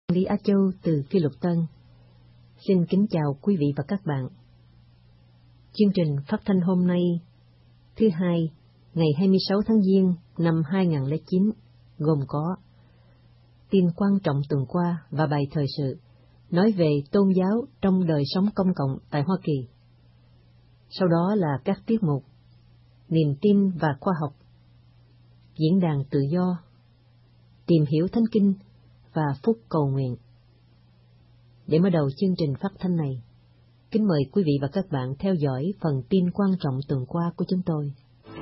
Lý Á Châu từ Phi Lục Tân. Xin kính chào quý vị và các bạn. Chương trình phát thanh hôm nay, thứ Hai, ngày 26 tháng Giêng năm 2009, gồm có tin quan trọng tuần qua và bài thời sự, nói về tôn giáo trong đời sống công cộng tại Hoa Kỳ. Sau đó là các tiết mục niềm tin và khoa học, diễn đàn tự do, tìm hiểu Thánh Kinh và phút cầu nguyện. Để mở đầu chương trình phát thanh này, kính mời quý vị và các bạn theo dõi phần tin quan trọng tuần qua của chúng tôi.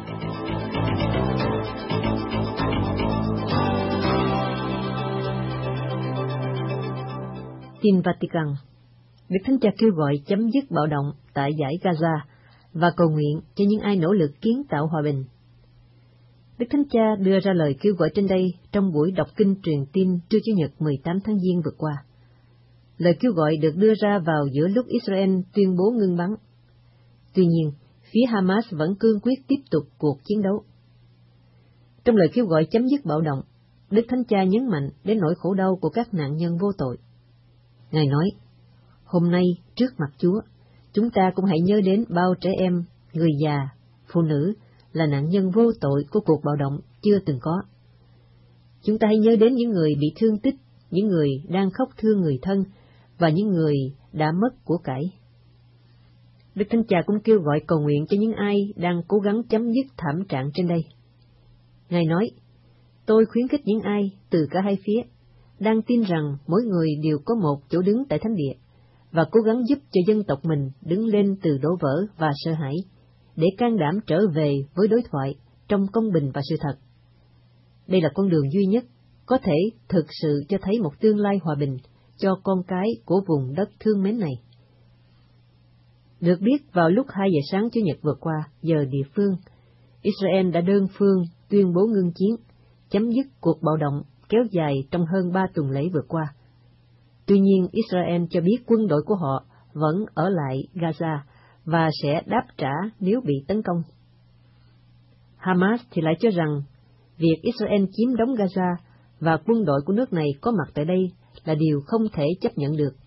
Tin Vatican. Đức Thánh Cha kêu gọi chấm dứt bạo động tại dải Gaza và cầu nguyện cho những ai nỗ lực kiến tạo hòa bình. Đức Thánh Cha đưa ra lời kêu gọi trên đây trong buổi đọc kinh truyền tin trưa Chủ nhật 18 tháng Giêng vừa qua. Lời kêu gọi được đưa ra vào giữa lúc Israel tuyên bố ngưng bắn. Tuy nhiên, phía Hamas vẫn cương quyết tiếp tục cuộc chiến đấu. Trong lời kêu gọi chấm dứt bạo động, Đức Thánh Cha nhấn mạnh đến nỗi khổ đau của các nạn nhân vô tội. Ngài nói, hôm nay trước mặt Chúa, chúng ta cũng hãy nhớ đến bao trẻ em, người già, phụ nữ là nạn nhân vô tội của cuộc bạo động chưa từng có. Chúng ta hãy nhớ đến những người bị thương tích, những người đang khóc thương người thân và những người đã mất của cải. Đức Thánh Cha cũng kêu gọi cầu nguyện cho những ai đang cố gắng chấm dứt thảm trạng trên đây. Ngài nói, tôi khuyến khích những ai từ cả hai phía đang tin rằng mỗi người đều có một chỗ đứng tại thánh địa và cố gắng giúp cho dân tộc mình đứng lên từ đổ vỡ và sợ hãi, để can đảm trở về với đối thoại trong công bình và sự thật. Đây là con đường duy nhất có thể thực sự cho thấy một tương lai hòa bình cho con cái của vùng đất thương mến này. Được biết, vào lúc 2 giờ sáng Chủ nhật vừa qua, giờ địa phương, Israel đã đơn phương tuyên bố ngưng chiến, chấm dứt cuộc bạo động kéo dài trong hơn 3 tuần lễ vừa qua. Tuy nhiên, Israel cho biết quân đội của họ vẫn ở lại Gaza và sẽ đáp trả nếu bị tấn công. Hamas thì lại cho rằng việc Israel chiếm đóng Gaza và quân đội của nước này có mặt tại đây là điều không thể chấp nhận được.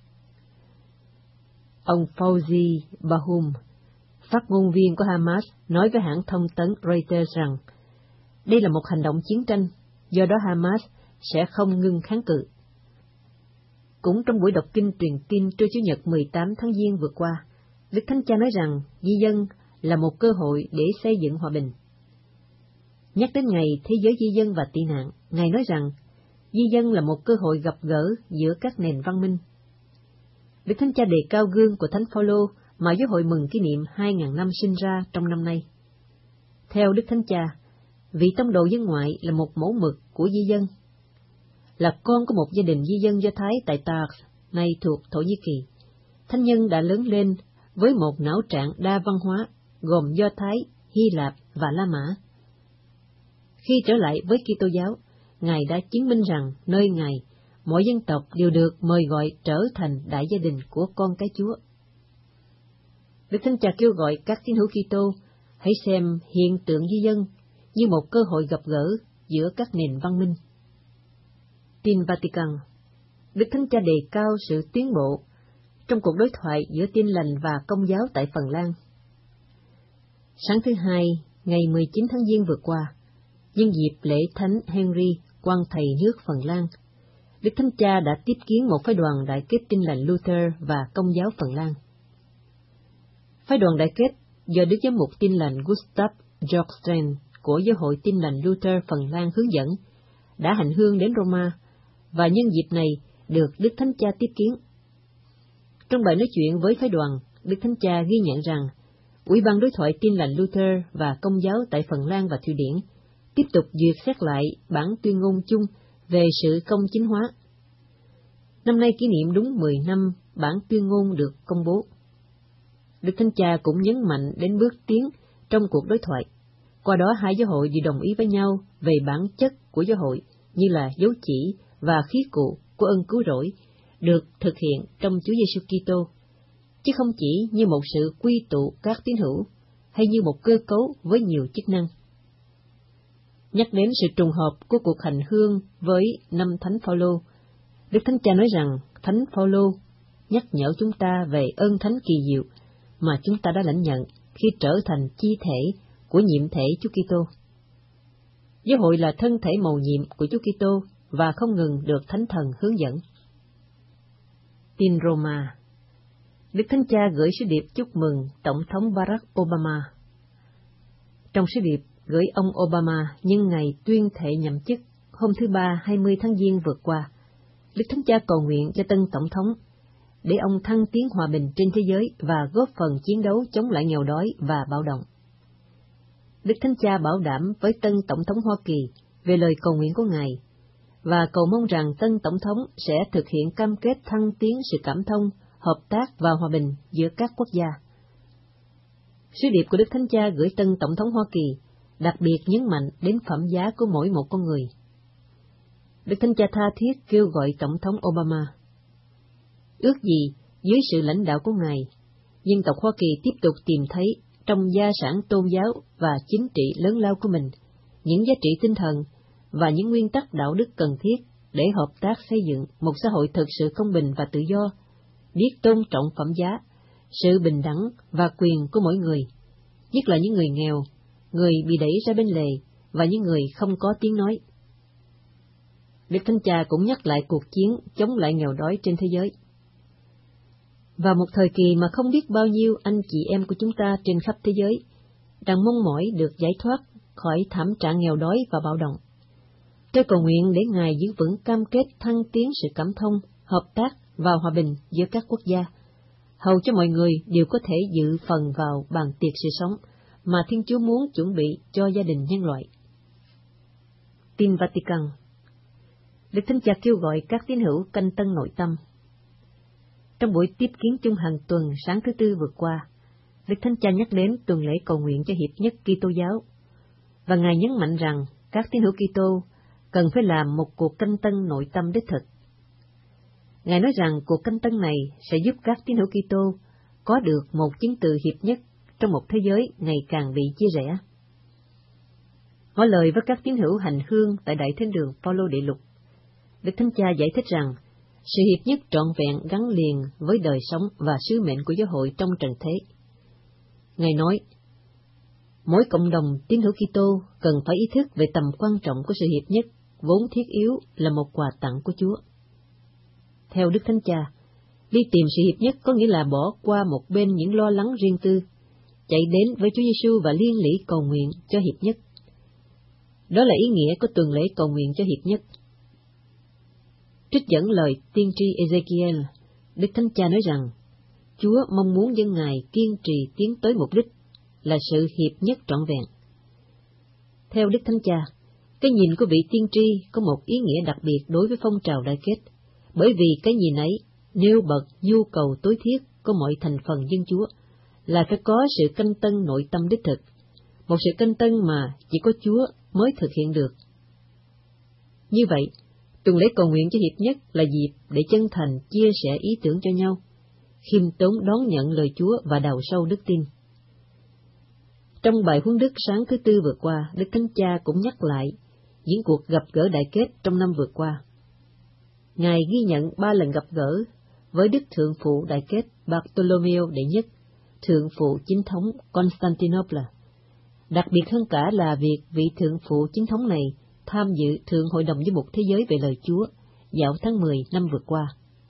Ông Fauzi Bahum, phát ngôn viên của Hamas, nói với hãng thông tấn Reuters rằng đây là một hành động chiến tranh, do đó Hamas sẽ không ngưng kháng cự. Cũng trong buổi đọc kinh truyền tin trưa Chủ nhật 18 tháng Giêng vừa qua, Đức Thánh Cha nói rằng di dân là một cơ hội để xây dựng hòa bình. Nhắc đến ngày thế giới di dân và tị nạn, Ngài nói rằng di dân là một cơ hội gặp gỡ giữa các nền văn minh. Đức Thánh Cha đề cao gương của Thánh Phaolô mà giáo hội mừng kỷ niệm 2.000 năm sinh ra trong năm nay. Theo Đức Thánh Cha, vị tông đồ dân ngoại là một mẫu mực của di dân. Là con của một gia đình di dân Do Thái tại Tars, nay thuộc Thổ Nhĩ Kỳ, Thánh nhân đã lớn lên với một não trạng đa văn hóa, gồm Do Thái, Hy Lạp và La Mã. Khi trở lại với Kitô giáo, Ngài đã chứng minh rằng nơi Ngài, mọi dân tộc đều được mời gọi trở thành đại gia đình của con cái Chúa. Đức Thánh Cha kêu gọi các tín hữu Kitô hãy xem hiện tượng di dân như một cơ hội gặp gỡ giữa các nền văn minh. Tin Vatican. Đức Thánh Cha đề cao sự tiến bộ trong cuộc đối thoại giữa Tin lành và Công giáo tại Phần Lan. Sáng thứ Hai, ngày 19 tháng Giêng vừa qua, nhân dịp lễ Thánh Henry, quan thầy nước Phần Lan, Đức Thánh Cha đã tiếp kiến một phái đoàn đại kết Tin lành Luther và Công giáo Phần Lan. Phái đoàn đại kết do Đức Giám mục Tin lành Gustav Jorgensen của Giáo hội Tin lành Luther Phần Lan hướng dẫn đã hành hương đến Roma, và nhân dịp này được Đức Thánh Cha tiếp kiến. Trong bài nói chuyện với phái đoàn, Đức Thánh Cha ghi nhận rằng Ủy ban đối thoại Tin lành Luther và Công giáo tại Phần Lan và Thụy Điển tiếp tục duyệt xét lại bản tuyên ngôn chung về sự công chính hóa. Năm nay kỷ niệm đúng 10 năm bản tuyên ngôn được công bố. Đức Thánh Cha cũng nhấn mạnh đến bước tiến trong cuộc đối thoại. Qua đó hai giáo hội đều đồng ý với nhau về bản chất của giáo hội, như là dấu chỉ và khí cụ của ân cứu rỗi được thực hiện trong Chúa Giêsu Kitô, chứ không chỉ như một sự quy tụ các tín hữu hay như một cơ cấu với nhiều chức năng. Nhắc đến sự trùng hợp của cuộc hành hương với năm Thánh Phaolô, Đức Thánh Cha nói rằng Thánh Phaolô nhắc nhở chúng ta về ơn thánh kỳ diệu mà chúng ta đã lãnh nhận khi trở thành chi thể của nhiệm thể Chúa Kitô. Giáo hội là thân thể mầu nhiệm của Chúa Kitô và không ngừng được Thánh Thần hướng dẫn. Tin Roma. Đức Thánh Cha gửi sứ điệp chúc mừng Tổng thống Barack Obama. Trong sứ điệp gửi ông Obama nhân ngày tuyên thệ nhậm chức hôm thứ Ba 20 tháng Giêng vừa qua, Đức Thánh Cha cầu nguyện cho tân Tổng thống để ông thăng tiến hòa bình trên thế giới và góp phần chiến đấu chống lại nghèo đói và bạo động. Đức Thánh Cha bảo đảm với tân Tổng thống Hoa Kỳ về lời cầu nguyện của Ngài, và cầu mong rằng tân Tổng thống sẽ thực hiện cam kết thăng tiến sự cảm thông, hợp tác và hòa bình giữa các quốc gia. Sứ điệp của Đức Thánh Cha gửi tân Tổng thống Hoa Kỳ đặc biệt nhấn mạnh đến phẩm giá của mỗi một con người. Đức Thánh Cha tha thiết kêu gọi Tổng thống Obama. Ước gì, dưới sự lãnh đạo của Ngài, dân tộc Hoa Kỳ tiếp tục tìm thấy trong gia sản tôn giáo và chính trị lớn lao của mình những giá trị tinh thần và những nguyên tắc đạo đức cần thiết để hợp tác xây dựng một xã hội thực sự công bình và tự do, biết tôn trọng phẩm giá, sự bình đẳng và quyền của mỗi người, nhất là những người nghèo, người bị đẩy ra bên lề và những người không có tiếng nói. Đức Thánh Cha cũng nhắc lại cuộc chiến chống lại nghèo đói trên thế giới. Vào một thời kỳ mà không biết bao nhiêu anh chị em của chúng ta trên khắp thế giới đang mong mỏi được giải thoát khỏi thảm trạng nghèo đói và bạo động, tôi cầu nguyện để Ngài giữ vững cam kết thăng tiến sự cảm thông, hợp tác và hòa bình giữa các quốc gia, hầu cho mọi người đều có thể dự phần vào bàn tiệc sự sống mà Thiên Chúa muốn chuẩn bị cho gia đình nhân loại. Tin Vatican. Đức Thánh Cha kêu gọi các tín hữu canh tân nội tâm. Trong buổi tiếp kiến chung hàng tuần sáng thứ Tư vừa qua, Đức Thánh Cha nhắc đến tuần lễ cầu nguyện cho hiệp nhất Kitô giáo, và Ngài nhấn mạnh rằng các tín hữu Kitô cần phải làm một cuộc canh tân nội tâm đích thực. Ngài nói rằng cuộc canh tân này sẽ giúp các tín hữu Kitô có được một chứng từ hiệp nhất trong một thế giới ngày càng bị chia rẽ. Hỏi lời với các tín hữu hành hương tại Đại Thánh đường Phaolô Đệ Lục, Đức Thánh Cha giải thích rằng sự hiệp nhất trọn vẹn gắn liền với đời sống và sứ mệnh của giáo hội trong trần thế. Ngài nói, mỗi cộng đồng tín hữu Kitô cần phải ý thức về tầm quan trọng của sự hiệp nhất, vốn thiết yếu là một quà tặng của Chúa. Theo Đức Thánh Cha, đi tìm sự hiệp nhất có nghĩa là bỏ qua một bên những lo lắng riêng tư, chạy đến với Chúa Giêsu và liên lỉ cầu nguyện cho hiệp nhất. Đó là ý nghĩa của tuần lễ cầu nguyện cho hiệp nhất. Trích dẫn lời tiên tri Ezekiel, Đức Thánh Cha nói rằng, Chúa mong muốn dân Ngài kiên trì tiến tới mục đích là sự hiệp nhất trọn vẹn. Theo Đức Thánh Cha, cái nhìn của vị tiên tri có một ý nghĩa đặc biệt đối với phong trào đại kết, bởi vì cái nhìn ấy nêu bật nhu cầu tối thiết của mọi thành phần dân Chúa là phải có sự canh tân nội tâm đích thực, một sự canh tân mà chỉ có Chúa mới thực hiện được. Như vậy, tuần lễ cầu nguyện cho hiệp nhất là dịp để chân thành chia sẻ ý tưởng cho nhau, khiêm tốn đón nhận lời Chúa và đào sâu đức tin. Trong bài huấn đức sáng thứ Tư vừa qua, Đức Thánh Cha cũng nhắc lại những cuộc gặp gỡ đại kết trong năm vừa qua. Ngài ghi nhận 3 lần gặp gỡ với Đức Thượng phụ đại kết Bartolomeo đệ nhất, Thượng phụ chính thống Constantinople. Đặc biệt hơn cả là việc vị Thượng phụ chính thống này tham dự Thượng Hội đồng Giám mục Thế giới về lời Chúa vào tháng 10 năm vừa qua.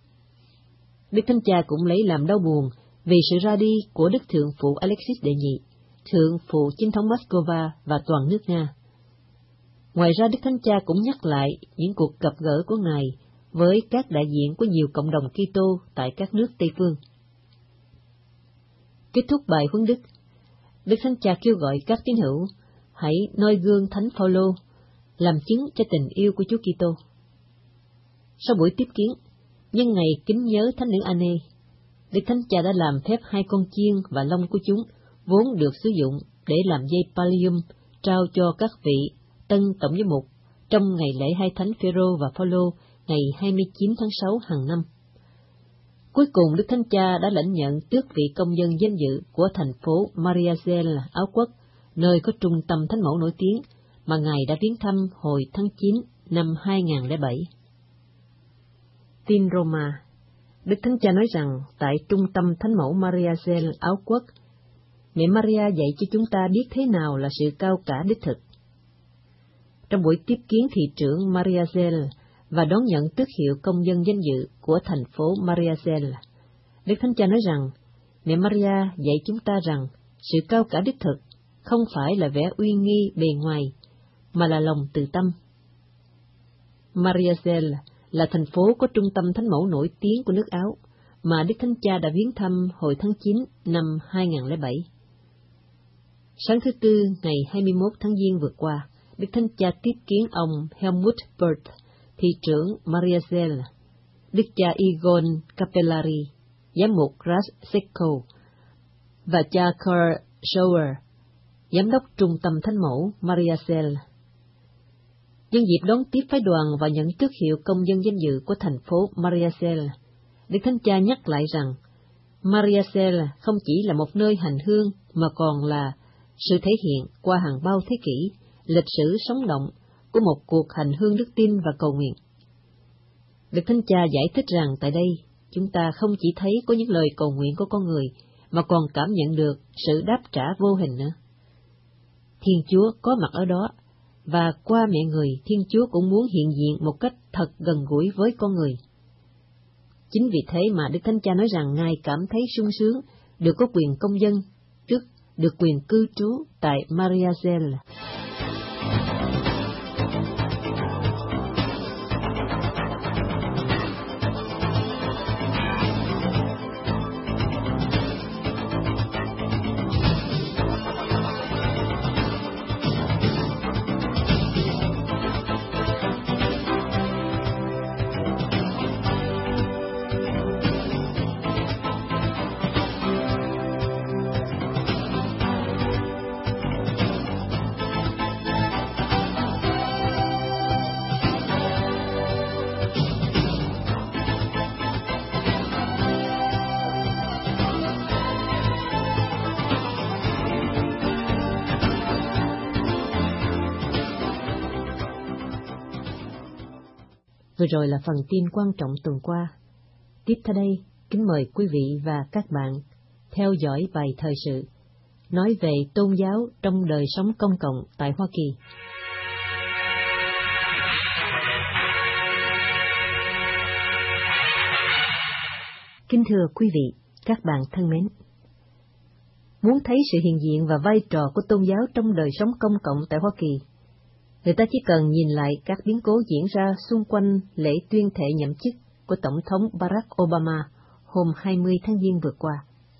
Đức Thánh Cha cũng lấy làm đau buồn vì sự ra đi của Đức Thượng phụ Alexis đệ nhị, Thượng phụ chính thống Moscow và toàn nước Nga. Ngoài ra, Đức Thánh Cha cũng nhắc lại những cuộc gặp gỡ của Ngài với các đại diện của nhiều cộng đồng Kitô tại các nước Tây phương. Kết thúc bài huấn đức, Đức Thánh Cha kêu gọi các tín hữu hãy noi gương Thánh Phaolô, làm chứng cho tình yêu của Chúa Kitô. Sau buổi tiếp kiến, nhân ngày kính nhớ Thánh nữ Anne, Đức Thánh Cha đã làm phép 2 con chiên và lông của chúng vốn được sử dụng để làm dây pallium trao cho các vị tân tổng giám mục trong ngày lễ 2 Thánh Phêrô và Phaolô ngày 29 tháng 6 hàng năm. Cuối cùng, Đức Thánh Cha đã lãnh nhận tước vị công dân danh dự của thành phố Mariazell, Áo Quốc, nơi có trung tâm thánh mẫu nổi tiếng mà Ngài đã viếng thăm hồi tháng 9 năm 2007. Tin Roma, Đức Thánh Cha nói rằng tại trung tâm Thánh mẫu Maria Zell Áo Quốc, mẹ Maria dạy cho chúng ta biết thế nào là sự cao cả đích thực. Trong buổi tiếp kiến thị trưởng Maria Zell và đón nhận tước hiệu công dân danh dự của thành phố Maria Zell, Đức Thánh Cha nói rằng mẹ Maria dạy chúng ta rằng sự cao cả đích thực không phải là vẻ uy nghi bề ngoài, mà là lòng từ tâm. Maria Zell là thành phố có trung tâm thánh mẫu nổi tiếng của nước Áo mà Đức Thánh Cha đã viếng thăm hồi tháng 9 năm 2007. Sáng thứ Tư ngày 21 tháng Giêng vừa qua, Đức Thánh Cha tiếp kiến ông Helmut Bert, thị trưởng Maria Zell, Đức cha Egon Capellari, giám mục Rasekko, và cha Karl Schauer, giám đốc trung tâm thánh mẫu Maria Zell. Nhân dịp đón tiếp phái đoàn và nhận tước hiệu công dân danh dự của thành phố Maria Zell, Đức Thánh Cha nhắc lại rằng Maria Zell không chỉ là một nơi hành hương mà còn là sự thể hiện qua hàng bao thế kỷ lịch sử sống động của một cuộc hành hương đức tin và cầu nguyện. Đức Thánh Cha giải thích rằng tại đây chúng ta không chỉ thấy có những lời cầu nguyện của con người mà còn cảm nhận được sự đáp trả vô hình nữa. Thiên Chúa có mặt ở đó, và qua mẹ người, Thiên Chúa cũng muốn hiện diện một cách thật gần gũi với con người. Chính vì thế mà Đức Thánh Cha nói rằng Ngài cảm thấy sung sướng được có quyền công dân, tức được quyền cư trú tại Maria Zell. Vừa rồi là phần tin quan trọng tuần qua. Tiếp theo đây, kính mời quý vị và các bạn theo dõi bài thời sự nói về tôn giáo trong đời sống công cộng tại Hoa Kỳ. Kính thưa quý vị, các bạn thân mến, muốn thấy sự hiện diện và vai trò của tôn giáo trong đời sống công cộng tại Hoa Kỳ, người ta chỉ cần nhìn lại các biến cố diễn ra xung quanh lễ tuyên thệ nhậm chức của Tổng thống Barack Obama hôm 20 tháng Giêng vừa qua.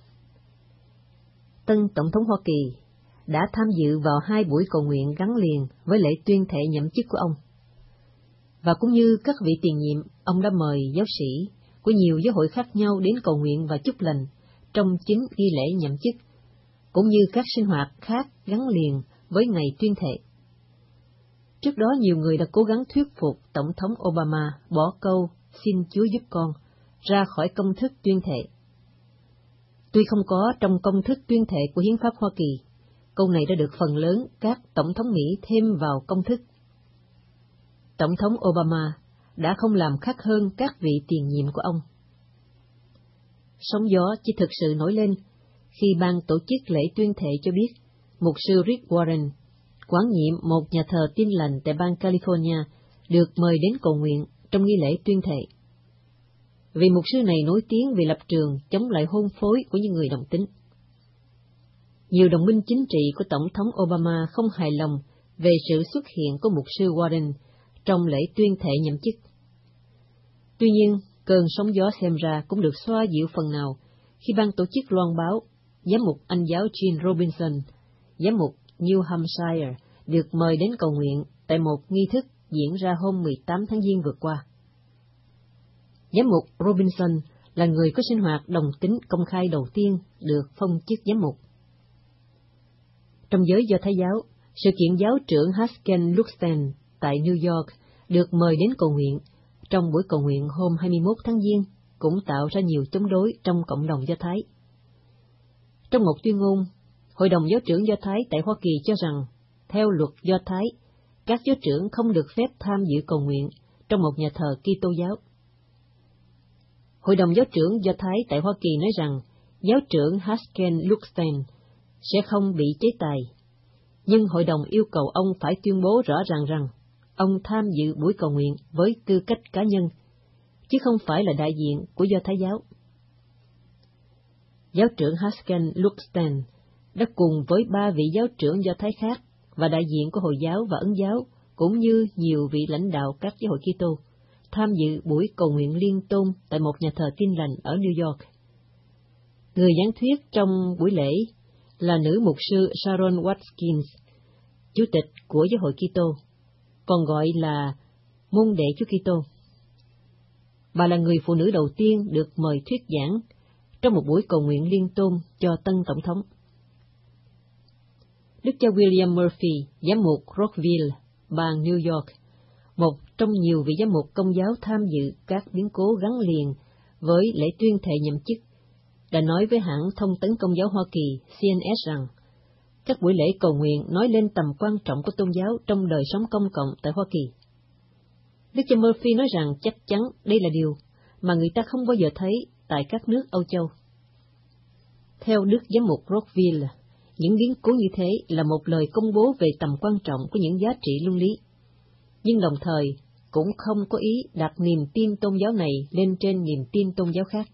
Tân Tổng thống Hoa Kỳ đã tham dự vào 2 buổi cầu nguyện gắn liền với lễ tuyên thệ nhậm chức của ông. Và cũng như các vị tiền nhiệm, ông đã mời giáo sĩ của nhiều giáo hội khác nhau đến cầu nguyện và chúc lành trong chính nghi lễ nhậm chức, cũng như các sinh hoạt khác gắn liền với ngày tuyên thệ. Trước đó nhiều người đã cố gắng thuyết phục Tổng thống Obama bỏ câu "Xin Chúa giúp con" ra khỏi công thức tuyên thệ. Tuy không có trong công thức tuyên thệ của Hiến pháp Hoa Kỳ, câu này đã được phần lớn các Tổng thống Mỹ thêm vào công thức. Tổng thống Obama đã không làm khác hơn các vị tiền nhiệm của ông. Sóng gió chỉ thực sự nổi lên khi ban tổ chức lễ tuyên thệ cho biết mục sư Rick Warren, quản nhiệm một nhà thờ Tin lành tại bang California, được mời đến cầu nguyện trong nghi lễ tuyên thệ. Vị mục sư này nổi tiếng vì lập trường chống lại hôn phối của những người đồng tính. Nhiều đồng minh chính trị của Tổng thống Obama không hài lòng về sự xuất hiện của mục sư Warren trong lễ tuyên thệ nhậm chức. Tuy nhiên, cơn sóng gió xem ra cũng được xoa dịu phần nào khi ban tổ chức loan báo giám mục Anh giáo Gene Robinson, giám mục New Hampshire, được mời đến cầu nguyện tại một nghi thức diễn ra hôm 18 tháng Giêng vừa qua. Giám mục Robinson là người có sinh hoạt đồng tính công khai đầu tiên được phong chức giám mục. Trong giới Do Thái giáo, sự kiện giáo trưởng Haskell Luxten tại New York được mời đến cầu nguyện trong buổi cầu nguyện hôm 21 tháng Giêng cũng tạo ra nhiều chống đối trong cộng đồng Do Thái. Trong một tuyên ngôn, Hội đồng Giáo trưởng Do Thái tại Hoa Kỳ cho rằng, theo luật Do Thái, các giáo trưởng không được phép tham dự cầu nguyện trong một nhà thờ Kitô giáo. Hội đồng giáo trưởng Do Thái tại Hoa Kỳ nói rằng giáo trưởng Haskell Luxstein sẽ không bị chế tài, nhưng hội đồng yêu cầu ông phải tuyên bố rõ ràng rằng ông tham dự buổi cầu nguyện với tư cách cá nhân, chứ không phải là đại diện của Do Thái giáo. Giáo trưởng Haskell Luxstein đã cùng với 3 vị giáo trưởng Do Thái khác và đại diện của Hồi giáo và Ấn giáo, cũng như nhiều vị lãnh đạo các giáo hội Kitô, tham dự buổi cầu nguyện liên tôn tại một nhà thờ Tin Lành ở New York. Người giảng thuyết trong buổi lễ là nữ mục sư Sharon Watkins, chủ tịch của giáo hội Kitô, còn gọi là môn đệ Chúa Kitô. Bà là người phụ nữ đầu tiên được mời thuyết giảng trong một buổi cầu nguyện liên tôn cho tân tổng thống. Đức cha William Murphy, giám mục Rockville, bang New York, một trong nhiều vị giám mục Công giáo tham dự các biến cố gắn liền với lễ tuyên thệ nhậm chức, đã nói với hãng thông tấn Công giáo Hoa Kỳ CNS rằng các buổi lễ cầu nguyện nói lên tầm quan trọng của tôn giáo trong đời sống công cộng tại Hoa Kỳ. Đức cha Murphy nói rằng chắc chắn đây là điều mà người ta không bao giờ thấy tại các nước Âu Châu. Theo Đức giám mục Rockville, những biến cố như thế là một lời công bố về tầm quan trọng của những giá trị luân lý, nhưng đồng thời cũng không có ý đặt niềm tin tôn giáo này lên trên niềm tin tôn giáo khác.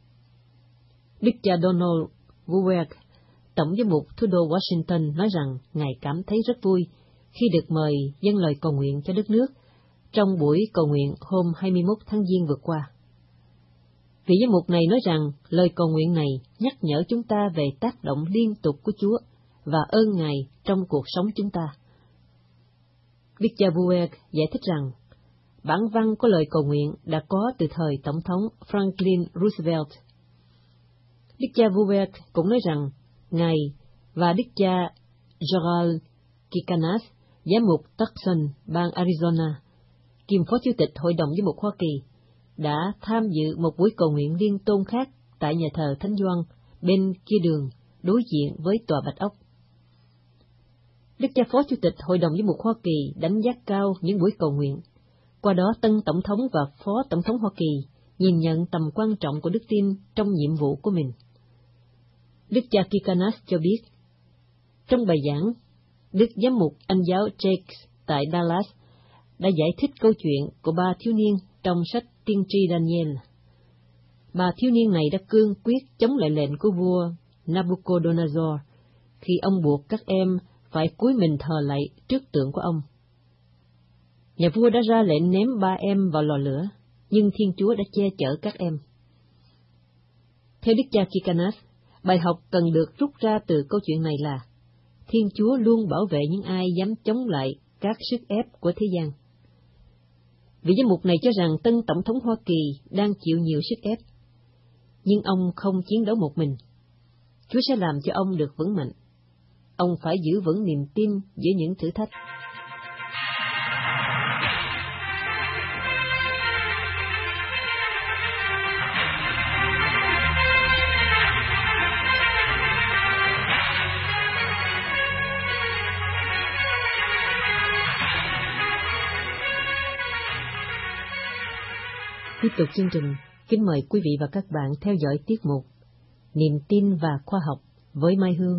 Đức cha Donald Woodward, tổng giám mục thủ đô Washington, nói rằng Ngài cảm thấy rất vui khi được mời dâng lời cầu nguyện cho đất nước trong buổi cầu nguyện hôm 21 tháng Giêng vừa qua. Vị giám mục này nói rằng lời cầu nguyện này nhắc nhở chúng ta về tác động liên tục của Chúa và ơn Ngài trong cuộc sống chúng ta. Đức cha Woodward giải thích rằng bản văn của lời cầu nguyện đã có từ thời Tổng thống Franklin Roosevelt. Đức cha Woodward cũng nói rằng Ngài và Đức cha Gerald Kikanas, giám mục Tucson, bang Arizona, kiêm phó chủ tịch Hội đồng giám mục Hoa Kỳ, đã tham dự một buổi cầu nguyện liên tôn khác tại nhà thờ Thánh Gioan bên kia đường, đối diện với tòa Bạch Ốc. Đức cha phó chủ tịch Hội đồng giám mục Hoa Kỳ đánh giá cao những buổi cầu nguyện. Qua đó, tân tổng thống và phó tổng thống Hoa Kỳ nhìn nhận tầm quan trọng của đức tin trong nhiệm vụ của mình. Đức cha Kikanas cho biết, trong bài giảng, Đức giám mục Anh giáo Jakes tại Dallas đã giải thích câu chuyện của 3 thiếu niên trong sách Tiên tri Daniel. 3 thiếu niên này đã cương quyết chống lại lệnh của vua Nabucodonosor khi ông buộc các em phải cúi mình thờ lạy trước tượng của ông. Nhà vua đã ra lệnh ném 3 em vào lò lửa, nhưng Thiên Chúa đã che chở các em. Theo Đức cha Kikanas, bài học cần được rút ra từ câu chuyện này là Thiên Chúa luôn bảo vệ những ai dám chống lại các sức ép của thế gian. Vị giám mục này cho rằng tân tổng thống Hoa Kỳ đang chịu nhiều sức ép, nhưng ông không chiến đấu một mình. Chúa sẽ làm cho ông được vững mạnh. Ông phải giữ vững niềm tin giữa những thử thách. Tiếp tục chương trình, kính mời quý vị và các bạn theo dõi tiết mục Niềm tin và khoa học với Mai Hương.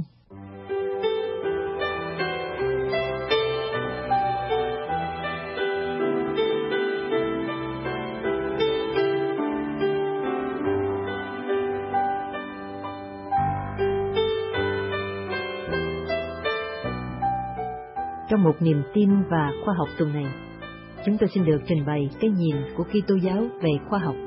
Trong một niềm tin và khoa học tuần này, chúng tôi xin được trình bày cái nhìn của Kitô giáo về khoa học.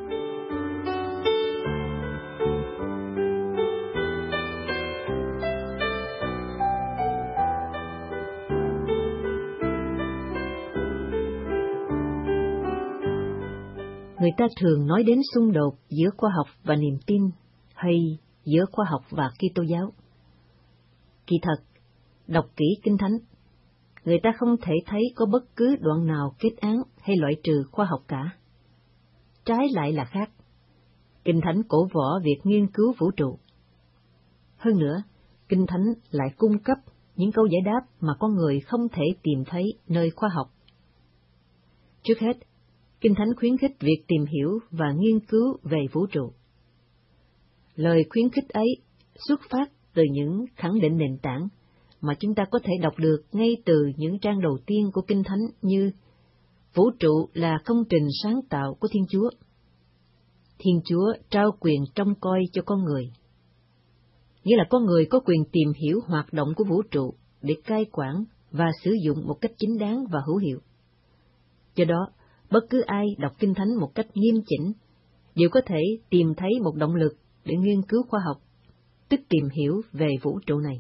Người ta thường nói đến xung đột giữa khoa học và niềm tin, hay giữa khoa học và Kitô giáo. Kỳ thật, đọc kỹ Kinh Thánh, người ta không thể thấy có bất cứ đoạn nào kết án hay loại trừ khoa học cả. Trái lại là khác. Kinh Thánh cổ võ việc nghiên cứu vũ trụ. Hơn nữa, Kinh Thánh lại cung cấp những câu giải đáp mà con người không thể tìm thấy nơi khoa học. Trước hết, Kinh Thánh khuyến khích việc tìm hiểu và nghiên cứu về vũ trụ. Lời khuyến khích ấy xuất phát từ những khẳng định nền tảng mà chúng ta có thể đọc được ngay từ những trang đầu tiên của Kinh Thánh như vũ trụ là công trình sáng tạo của Thiên Chúa. Thiên Chúa trao quyền trông coi cho con người, nghĩa là con người có quyền tìm hiểu hoạt động của vũ trụ để cai quản và sử dụng một cách chính đáng và hữu hiệu. Do đó, bất cứ ai đọc Kinh Thánh một cách nghiêm chỉnh đều có thể tìm thấy một động lực để nghiên cứu khoa học, tức tìm hiểu về vũ trụ này.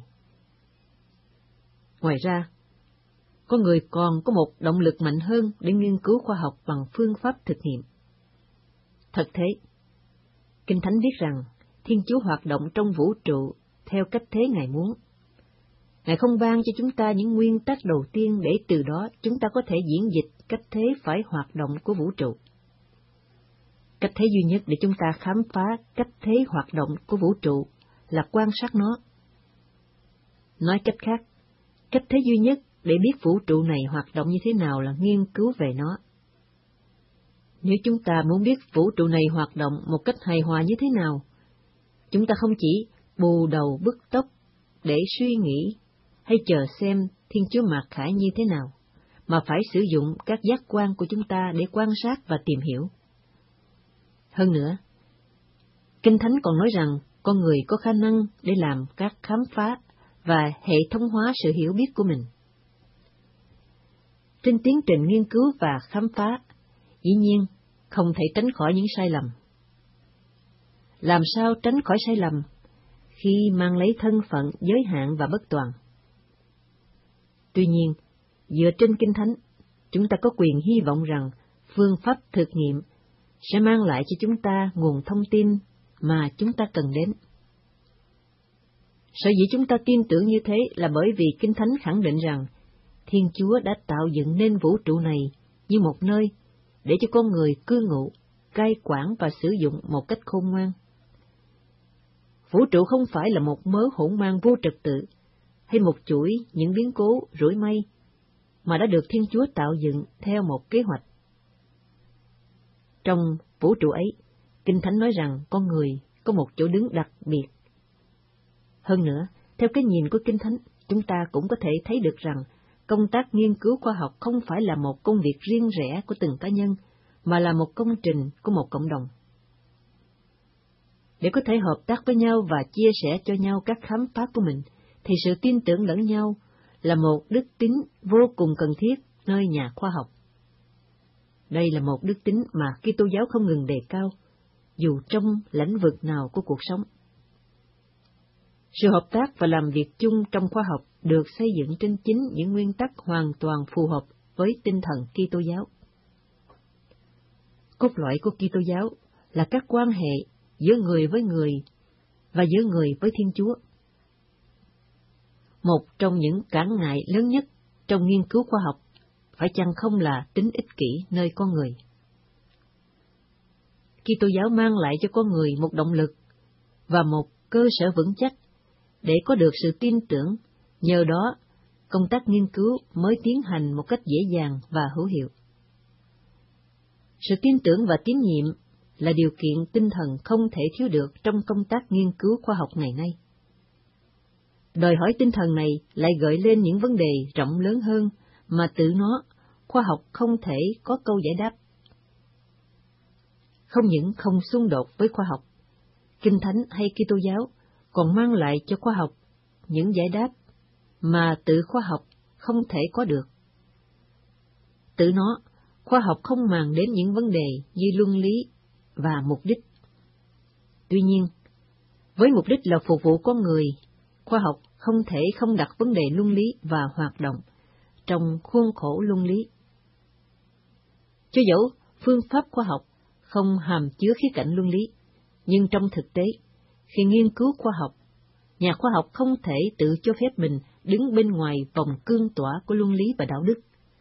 Ngoài ra, con người còn có một động lực mạnh hơn để nghiên cứu khoa học bằng phương pháp thực nghiệm. Thật thế, Kinh Thánh viết rằng Thiên Chúa hoạt động trong vũ trụ theo cách thế Ngài muốn. Ngài không ban cho chúng ta những nguyên tắc đầu tiên để từ đó chúng ta có thể diễn dịch cách thế phải hoạt động của vũ trụ. Cách thế duy nhất để chúng ta khám phá cách thế hoạt động của vũ trụ là quan sát nó. Nói cách khác, cách thế duy nhất để biết vũ trụ này hoạt động như thế nào là nghiên cứu về nó. Nếu chúng ta muốn biết vũ trụ này hoạt động một cách hài hòa như thế nào, chúng ta không chỉ bù đầu bứt tóc để suy nghĩ hay chờ xem Thiên Chúa mặc khải như thế nào, mà phải sử dụng các giác quan của chúng ta để quan sát và tìm hiểu. Hơn nữa, Kinh Thánh còn nói rằng con người có khả năng để làm các khám phá và hệ thống hóa sự hiểu biết của mình. Trên tiến trình nghiên cứu và khám phá, dĩ nhiên không thể tránh khỏi những sai lầm. Làm sao tránh khỏi sai lầm khi mang lấy thân phận giới hạn và bất toàn? Tuy nhiên, dựa trên Kinh Thánh, chúng ta có quyền hy vọng rằng phương pháp thực nghiệm sẽ mang lại cho chúng ta nguồn thông tin mà chúng ta cần đến. Sở dĩ chúng ta tin tưởng như thế là bởi vì Kinh Thánh khẳng định rằng Thiên Chúa đã tạo dựng nên vũ trụ này như một nơi để cho con người cư ngụ, cai quản và sử dụng một cách khôn ngoan. Vũ trụ không phải là một mớ hỗn mang vô trật tự, hay một chuỗi những biến cố rủi may, mà đã được Thiên Chúa tạo dựng theo một kế hoạch. Trong vũ trụ ấy, Kinh Thánh nói rằng con người có một chỗ đứng đặc biệt. Hơn nữa, theo cái nhìn của Kinh Thánh, chúng ta cũng có thể thấy được rằng công tác nghiên cứu khoa học không phải là một công việc riêng rẽ của từng cá nhân, mà là một công trình của một cộng đồng. Để có thể hợp tác với nhau và chia sẻ cho nhau các khám phá của mình, thì sự tin tưởng lẫn nhau là một đức tính vô cùng cần thiết nơi nhà khoa học. Đây là một đức tính mà Kitô giáo không ngừng đề cao, dù trong lĩnh vực nào của cuộc sống. Sự hợp tác và làm việc chung trong khoa học được xây dựng trên chính những nguyên tắc hoàn toàn phù hợp với tinh thần Kitô giáo. Cốt lõi của Kitô giáo là các quan hệ giữa người với người và giữa người với Thiên Chúa. Một trong những cản ngại lớn nhất trong nghiên cứu khoa học phải chăng không là tính ích kỷ nơi con người. Kitô giáo mang lại cho con người một động lực và một cơ sở vững chắc để có được sự tin tưởng, nhờ đó công tác nghiên cứu mới tiến hành một cách dễ dàng và hữu hiệu. Sự tin tưởng và tín nhiệm là điều kiện tinh thần không thể thiếu được trong công tác nghiên cứu khoa học ngày nay. Đòi hỏi tinh thần này lại gợi lên những vấn đề rộng lớn hơn mà tự nó, khoa học không thể có câu giải đáp. Không những không xung đột với khoa học, Kinh Thánh hay Kitô giáo còn mang lại cho khoa học những giải đáp mà tự khoa học không thể có được. Tự nó, khoa học không màng đến những vấn đề như luân lý và mục đích. Tuy nhiên, với mục đích là phục vụ con người, khoa học không thể không đặt vấn đề luân lý và hoạt động trong khuôn khổ luân lý. Cho dẫu phương pháp khoa học không hàm chứa khía cạnh luân lý, nhưng trong thực tế, khi nghiên cứu khoa học, nhà khoa học không thể tự cho phép mình đứng bên ngoài vòng cương tỏa của luân lý và đạo đức.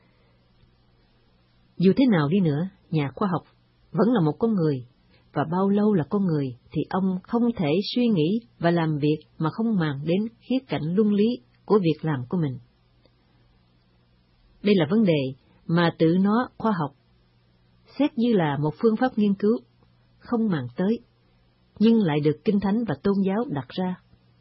Dù thế nào đi nữa, nhà khoa học vẫn là một con người, và bao lâu là con người thì ông không thể suy nghĩ và làm việc mà không màng đến khía cạnh luân lý của việc làm của mình. Đây là vấn đề mà tự nó khoa học xét như là một phương pháp nghiên cứu, không màng tới, nhưng lại được Kinh Thánh và tôn giáo đặt ra.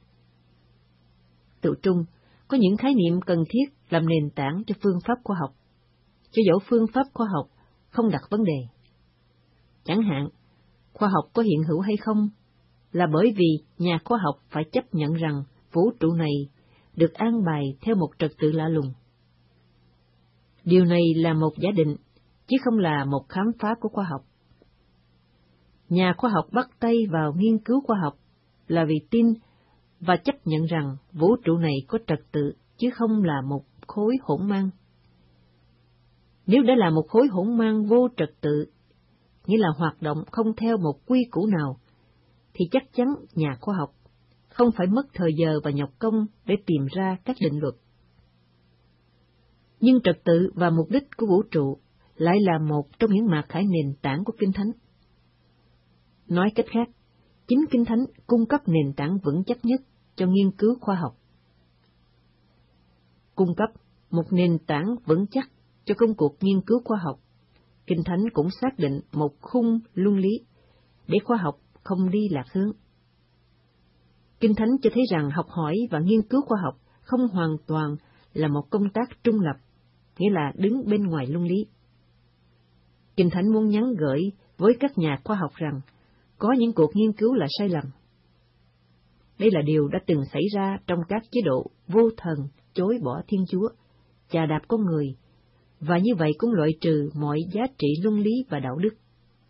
Tự trung có những khái niệm cần thiết làm nền tảng cho phương pháp khoa học, cho dẫu phương pháp khoa học không đặt vấn đề. Chẳng hạn, khoa học có hiện hữu hay không là bởi vì nhà khoa học phải chấp nhận rằng vũ trụ này được an bài theo một trật tự lạ lùng. Điều này là một giả định, chứ không là một khám phá của khoa học. Nhà khoa học bắt tay vào nghiên cứu khoa học là vì tin và chấp nhận rằng vũ trụ này có trật tự, chứ không là một khối hỗn mang. Nếu đã là một khối hỗn mang vô trật tự, nghĩa là hoạt động không theo một quy củ nào, thì chắc chắn nhà khoa học không phải mất thời giờ và nhọc công để tìm ra các định luật. Nhưng trật tự và mục đích của vũ trụ lại là một trong những mạt khải nền tảng của Kinh Thánh. Nói cách khác, chính Kinh Thánh cung cấp nền tảng vững chắc nhất cho nghiên cứu khoa học. Cung cấp một nền tảng vững chắc cho công cuộc nghiên cứu khoa học, Kinh Thánh cũng xác định một khung luân lý để khoa học không đi lạc hướng. Kinh Thánh cho thấy rằng học hỏi và nghiên cứu khoa học không hoàn toàn là một công tác trung lập, nghĩa là đứng bên ngoài luân lý. Kinh Thánh muốn nhắn gửi với các nhà khoa học rằng có những cuộc nghiên cứu là sai lầm. Đây là điều đã từng xảy ra trong các chế độ vô thần chối bỏ Thiên Chúa, chà đạp con người, và như vậy cũng loại trừ mọi giá trị luân lý và đạo đức.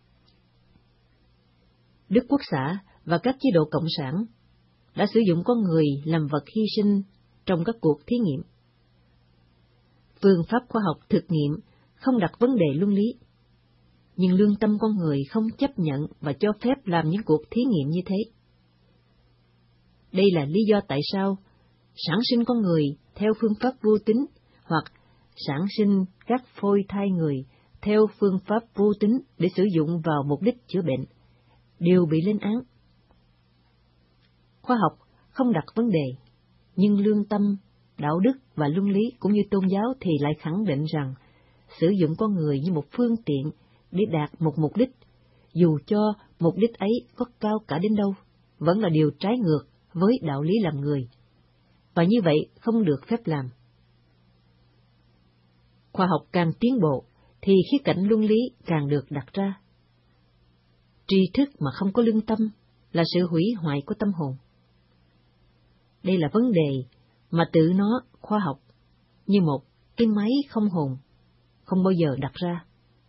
Đức Quốc xã và các chế độ cộng sản đã sử dụng con người làm vật hy sinh trong các cuộc thí nghiệm. Phương pháp khoa học thực nghiệm không đặt vấn đề luân lý, nhưng lương tâm con người không chấp nhận và cho phép làm những cuộc thí nghiệm như thế. Đây là lý do tại sao sản sinh con người theo phương pháp vô tính hoặc sản sinh các phôi thai người theo phương pháp vô tính để sử dụng vào mục đích chữa bệnh, đều bị lên án. Khoa học không đặt vấn đề, nhưng lương tâm, đạo đức và luân lý cũng như tôn giáo thì lại khẳng định rằng sử dụng con người như một phương tiện để đạt một mục đích, dù cho mục đích ấy có cao cả đến đâu, vẫn là điều trái ngược với đạo lý làm người, và như vậy không được phép làm. Khoa học càng tiến bộ, thì khía cạnh luân lý càng được đặt ra. Tri thức mà không có lương tâm là sự hủy hoại của tâm hồn. Đây là vấn đề mà tự nó, khoa học, như một cái máy không hồn, không bao giờ đặt ra.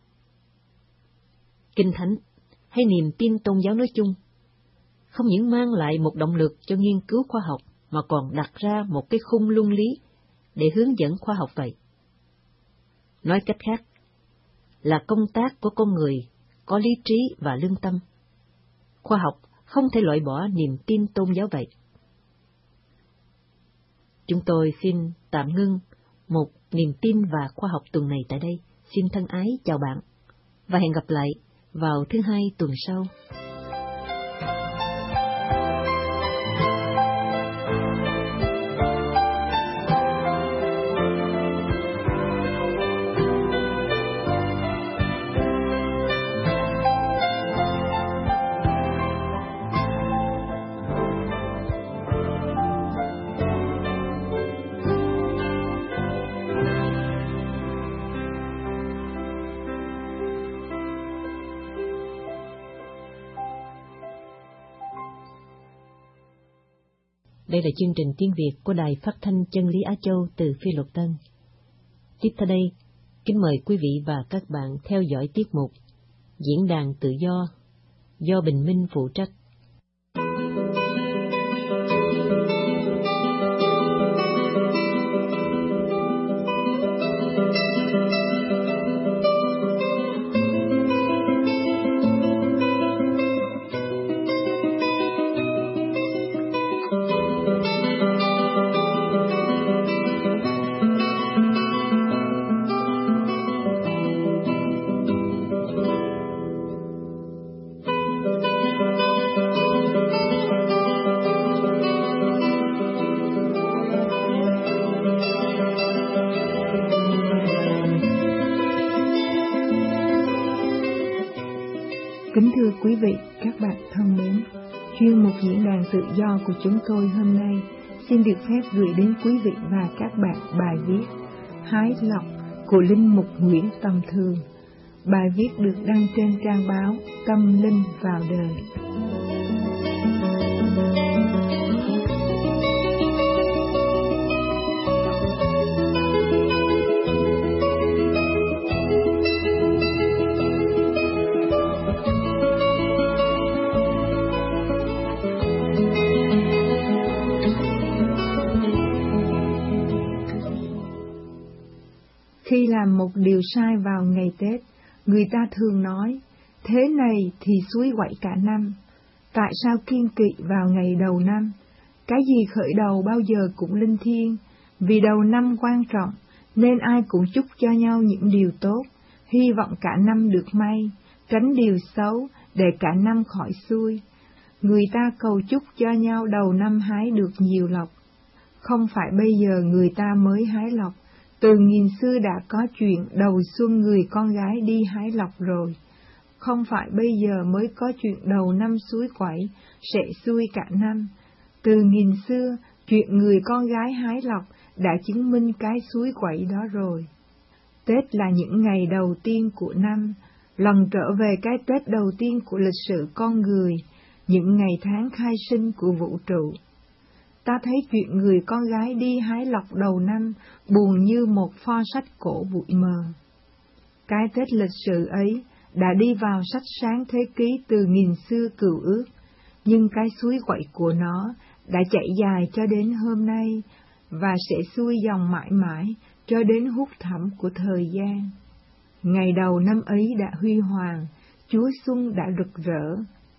Kinh Thánh hay niềm tin tôn giáo nói chung không những mang lại một động lực cho nghiên cứu khoa học mà còn đặt ra một cái khung luân lý để hướng dẫn khoa học vậy. Nói cách khác, là công tác của con người có lý trí và lương tâm. Khoa học không thể loại bỏ niềm tin tôn giáo vậy. Chúng tôi xin tạm ngưng một niềm tin và khoa học tuần này tại đây. Xin thân ái chào bạn và hẹn gặp lại vào thứ Hai tuần sau. Đây là chương trình tiếng Việt của Đài Phát thanh Chân lý Á Châu từ Phi Luật Tân. Tiếp theo đây, kính mời quý vị và các bạn theo dõi tiết mục Diễn đàn Tự do Bình Minh phụ trách. bạn thân mến, chuyên mục diễn đàn tự do của chúng tôi hôm nay xin được phép gửi đến quý vị và các bạn bài viết Hái lộc của Linh mục Nguyễn Tâm Thương. Bài viết được đăng trên trang báo Tâm Linh vào đời. Khi làm một điều sai vào ngày Tết, người ta thường nói, thế này thì suối quậy cả năm. Tại sao kiêng kỵ vào ngày đầu năm? Cái gì khởi đầu bao giờ cũng linh thiêng, vì đầu năm quan trọng, nên ai cũng chúc cho nhau những điều tốt, hy vọng cả năm được may, tránh điều xấu, để cả năm khỏi xuôi. Người ta cầu chúc cho nhau đầu năm hái được nhiều lộc. Không phải bây giờ người ta mới hái lộc, từ nghìn xưa đã có chuyện đầu xuân người con gái đi hái lộc rồi. Không phải bây giờ mới có chuyện đầu năm suối quẩy, sẽ xuôi cả năm. Từ nghìn xưa, chuyện người con gái hái lộc đã chứng minh cái suối quẩy đó rồi. Tết là những ngày đầu tiên của năm, lần trở về cái Tết đầu tiên của lịch sử con người, những ngày tháng khai sinh của vũ trụ. Ta thấy chuyện người con gái đi hái lộc đầu năm buồn như một pho sách cổ bụi mờ. Cái Tết lịch sử ấy đã đi vào sách sáng thế ký từ nghìn xưa cựu ước, nhưng cái suối quậy của nó đã chảy dài cho đến hôm nay, và sẽ xuôi dòng mãi mãi cho đến hút thẳm của thời gian. Ngày đầu năm ấy đã huy hoàng, Chúa Xuân đã rực rỡ.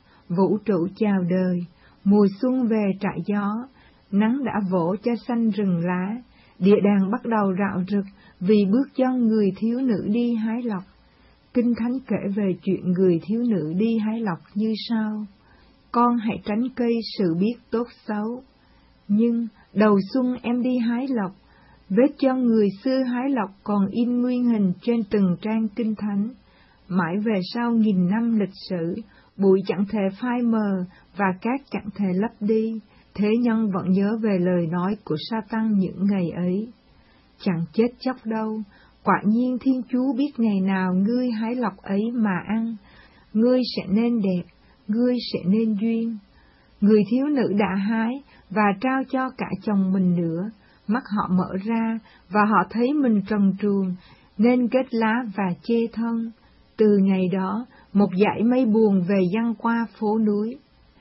Vũ trụ chào đời, mùa xuân về trại gió, nắng đã vỗ cho xanh rừng lá, địa đàng bắt đầu rạo rực vì bước chân người thiếu nữ đi hái lộc. Kinh Thánh kể về chuyện người thiếu nữ đi hái lộc như sau: con hãy tránh cây sự biết tốt xấu. Nhưng đầu xuân em đi hái lộc, vết chân người xưa hái lộc còn in nguyên hình trên từng trang Kinh Thánh. Mãi về sau nghìn năm lịch sử, bụi chẳng thể phai mờ và cát chẳng thể lấp đi, thế nhân vẫn nhớ về lời nói của Sa-tăng những ngày ấy. Chẳng chết chóc đâu, quả nhiên Thiên Chúa biết ngày nào ngươi hái lộc ấy mà ăn, ngươi sẽ nên đẹp, ngươi sẽ nên duyên. Người thiếu nữ đã hái và trao cho cả chồng mình nữa, mắt họ mở ra và họ thấy mình trần truồng, nên kết lá và chê thân. Từ ngày đó, một dải mây buồn về giăng qua phố núi.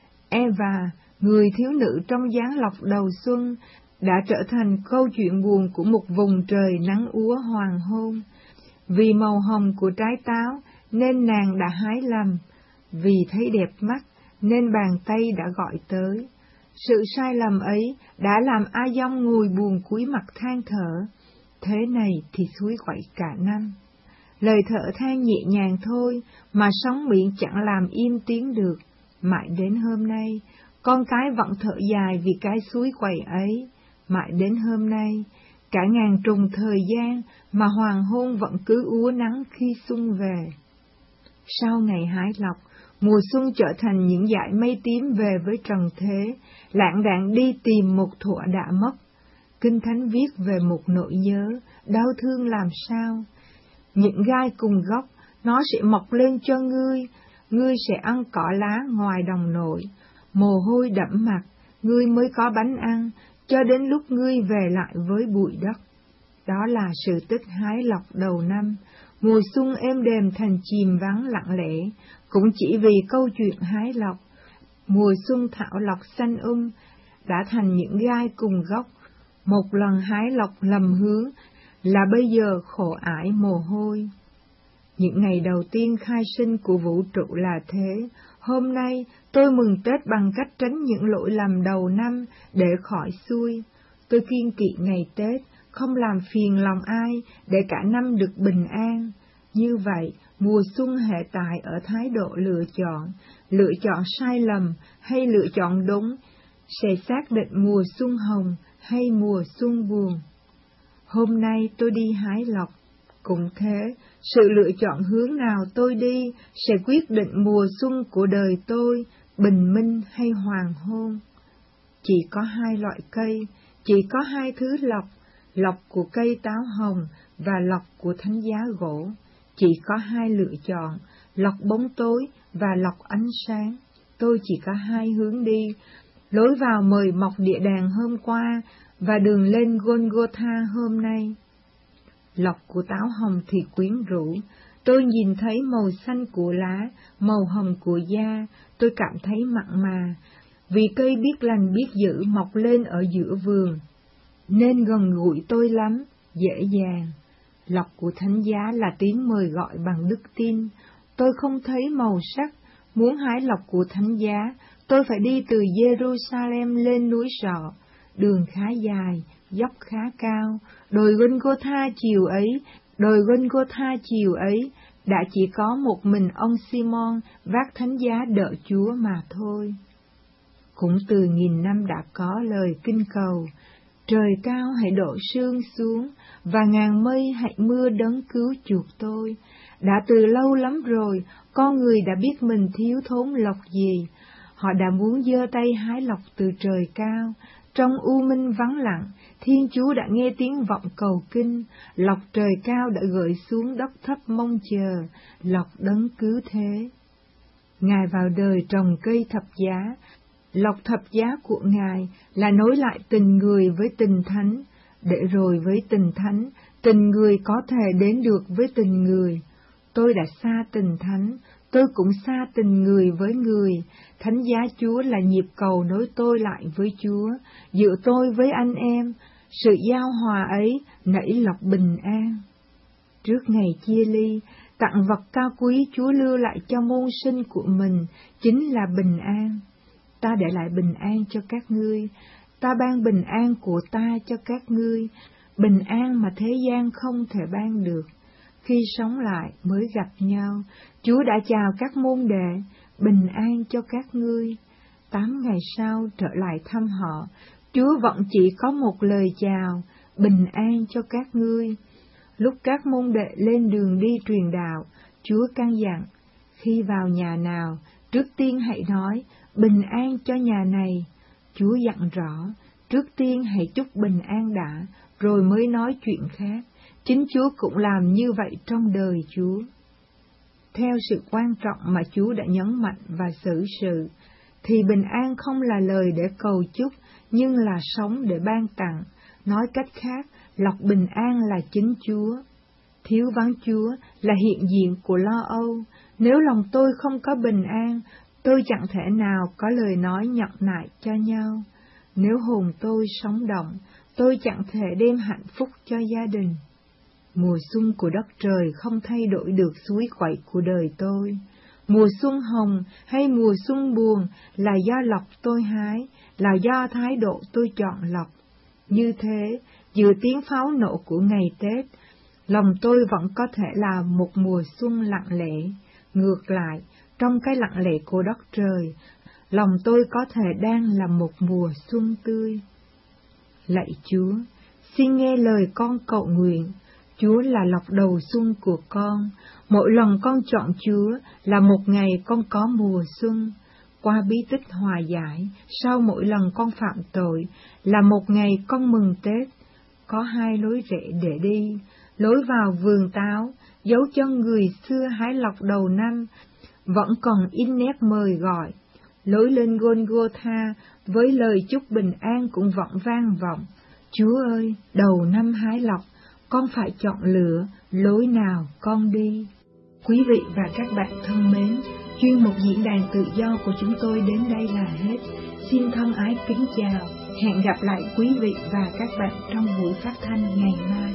Eva, người thiếu nữ trong dáng lộc đầu xuân, đã trở thành câu chuyện buồn của một vùng trời nắng úa hoàng hôn. Vì màu hồng của trái táo nên nàng đã hái lầm, vì thấy đẹp mắt nên bàn tay đã gọi tới. Sự sai lầm ấy đã làm A Dông ngồi buồn cúi mặt than thở, thế này thì suối quậy cả năm. Lời thở than nhẹ nhàng thôi mà sóng biển chẳng làm im tiếng được. Mãi đến hôm nay, con cái vẫn thở dài vì cái suối quậy ấy. Mãi đến hôm nay, cả ngàn trùng thời gian mà hoàng hôn vẫn cứ úa nắng khi xuân về. Sau ngày hái lộc, mùa xuân trở thành những dải mây tím về với trần thế, lạng đạng đi tìm một thuở đã mất. Kinh Thánh viết về một nỗi nhớ, đau thương làm sao. Những gai cùng gốc, nó sẽ mọc lên cho ngươi sẽ ăn cỏ lá ngoài đồng nội, mồ hôi đẫm mặt, ngươi mới có bánh ăn, cho đến lúc ngươi về lại với bụi đất. Đó là sự tích hái lộc đầu năm, mùa xuân êm đềm thành chìm vắng lặng lẽ, cũng chỉ vì câu chuyện hái lộc. Mùa xuân thảo lộc xanh đã thành những gai cùng gốc, một lần hái lộc lầm hướng, là bây giờ khổ ải mồ hôi. Những ngày đầu tiên khai sinh của vũ trụ là thế. Hôm nay tôi mừng Tết bằng cách tránh những lỗi lầm đầu năm để khỏi xuôi. Tôi kiêng kỵ ngày Tết, không làm phiền lòng ai để cả năm được bình an. Như vậy, mùa xuân hệ tại ở thái độ lựa chọn sai lầm hay lựa chọn đúng, sẽ xác định mùa xuân hồng hay mùa xuân buồn. Hôm nay tôi đi hái lộc. Cũng thế, sự lựa chọn hướng nào tôi đi sẽ quyết định mùa xuân của đời tôi, bình minh hay hoàng hôn. Chỉ có hai loại cây, chỉ có hai thứ lộc, lộc của cây táo hồng và lộc của thánh giá gỗ. Chỉ có hai lựa chọn, lộc bóng tối và lộc ánh sáng. Tôi chỉ có hai hướng đi, lối vào mời mọc địa đàng hôm qua và đường lên Golgotha hôm nay. Lộc của táo hồng thì quyến rũ, tôi nhìn thấy màu xanh của lá, màu hồng của da, tôi cảm thấy mặn mà, vì cây biết lành biết dữ mọc lên ở giữa vườn, nên gần gũi tôi lắm, dễ dàng. Lộc của thánh giá là tiếng mời gọi bằng đức tin, tôi không thấy màu sắc, muốn hái lộc của thánh giá, tôi phải đi từ Jerusalem lên núi Sọ, đường khá dài, dốc khá cao, đồi Golgotha chiều ấy, đã chỉ có một mình ông Simon vác thánh giá đỡ Chúa mà thôi. Cũng từ 1000 năm đã có lời kinh cầu, trời cao hãy đổ sương xuống, và ngàn mây hãy mưa đấng cứu chuộc tôi. Đã từ lâu lắm rồi, con người đã biết mình thiếu thốn lộc gì. Họ đã muốn giơ tay hái lộc từ trời cao. Trong u minh vắng lặng, Thiên Chúa đã nghe tiếng vọng cầu kinh, lộc trời cao đã gửi xuống đất thấp mong chờ, lộc đấng cứu thế. Ngài vào đời trồng cây thập giá, lộc thập giá của Ngài là nối lại tình người với tình thánh, để rồi với tình thánh, tình người có thể đến được với tình người. Tôi đã xa tình thánh, tôi cũng xa tình người với người. Thánh giá Chúa là nhịp cầu nối tôi lại với Chúa, giữa tôi với anh em. Sự giao hòa ấy nảy lộc bình an. Trước ngày chia ly, tặng vật cao quý Chúa lưu lại cho môn sinh của mình chính là bình an. Ta để lại bình an cho các ngươi, ta ban bình an của ta cho các ngươi, bình an mà thế gian không thể ban được. Khi sống lại mới gặp nhau, Chúa đã chào các môn đệ, bình an cho các ngươi. 8 ngày sau trở lại thăm họ, Chúa vẫn chỉ có một lời chào, bình an cho các ngươi. Lúc các môn đệ lên đường đi truyền đạo, Chúa căn dặn, khi vào nhà nào, trước tiên hãy nói, bình an cho nhà này. Chúa dặn rõ, trước tiên hãy chúc bình an đã, rồi mới nói chuyện khác. Chính Chúa cũng làm như vậy trong đời Chúa. Theo sự quan trọng mà Chúa đã nhấn mạnh và xử sự, thì bình an không là lời để cầu chúc, nhưng là sống để ban tặng. Nói cách khác, lộc bình an là chính Chúa. Thiếu vắng Chúa là hiện diện của lo âu. Nếu lòng tôi không có bình an, tôi chẳng thể nào có lời nói nhẫn nại cho nhau. Nếu hồn tôi sống động, tôi chẳng thể đem hạnh phúc cho gia đình. Mùa xuân của đất trời không thay đổi được suối quậy của đời tôi. Mùa xuân hồng hay mùa xuân buồn là do lộc tôi hái, là do thái độ tôi chọn lộc. Như thế, giữa tiếng pháo nổ của ngày Tết, lòng tôi vẫn có thể là một mùa xuân lặng lẽ. Ngược lại, trong cái lặng lẽ của đất trời, lòng tôi có thể đang là một mùa xuân tươi. Lạy Chúa, xin nghe lời con cầu nguyện. Chúa là lộc đầu xuân của con. Mỗi lần con chọn Chúa là một ngày con có mùa xuân. Qua bí tích hòa giải, sau mỗi lần con phạm tội, là một ngày con mừng Tết. Có hai lối rẽ để đi, lối vào vườn táo, dấu chân người xưa hái lộc đầu năm, vẫn còn in nét mời gọi. Lối lên Golgotha với lời chúc bình an cũng vẫn vang vọng. Chúa ơi, đầu năm hái lộc, con phải chọn lựa lối nào con đi. Quý vị và các bạn thân mến, chuyên mục diễn đàn tự do của chúng tôi đến đây là hết. Xin thân ái kính chào, hẹn gặp lại quý vị và các bạn trong buổi phát thanh ngày mai.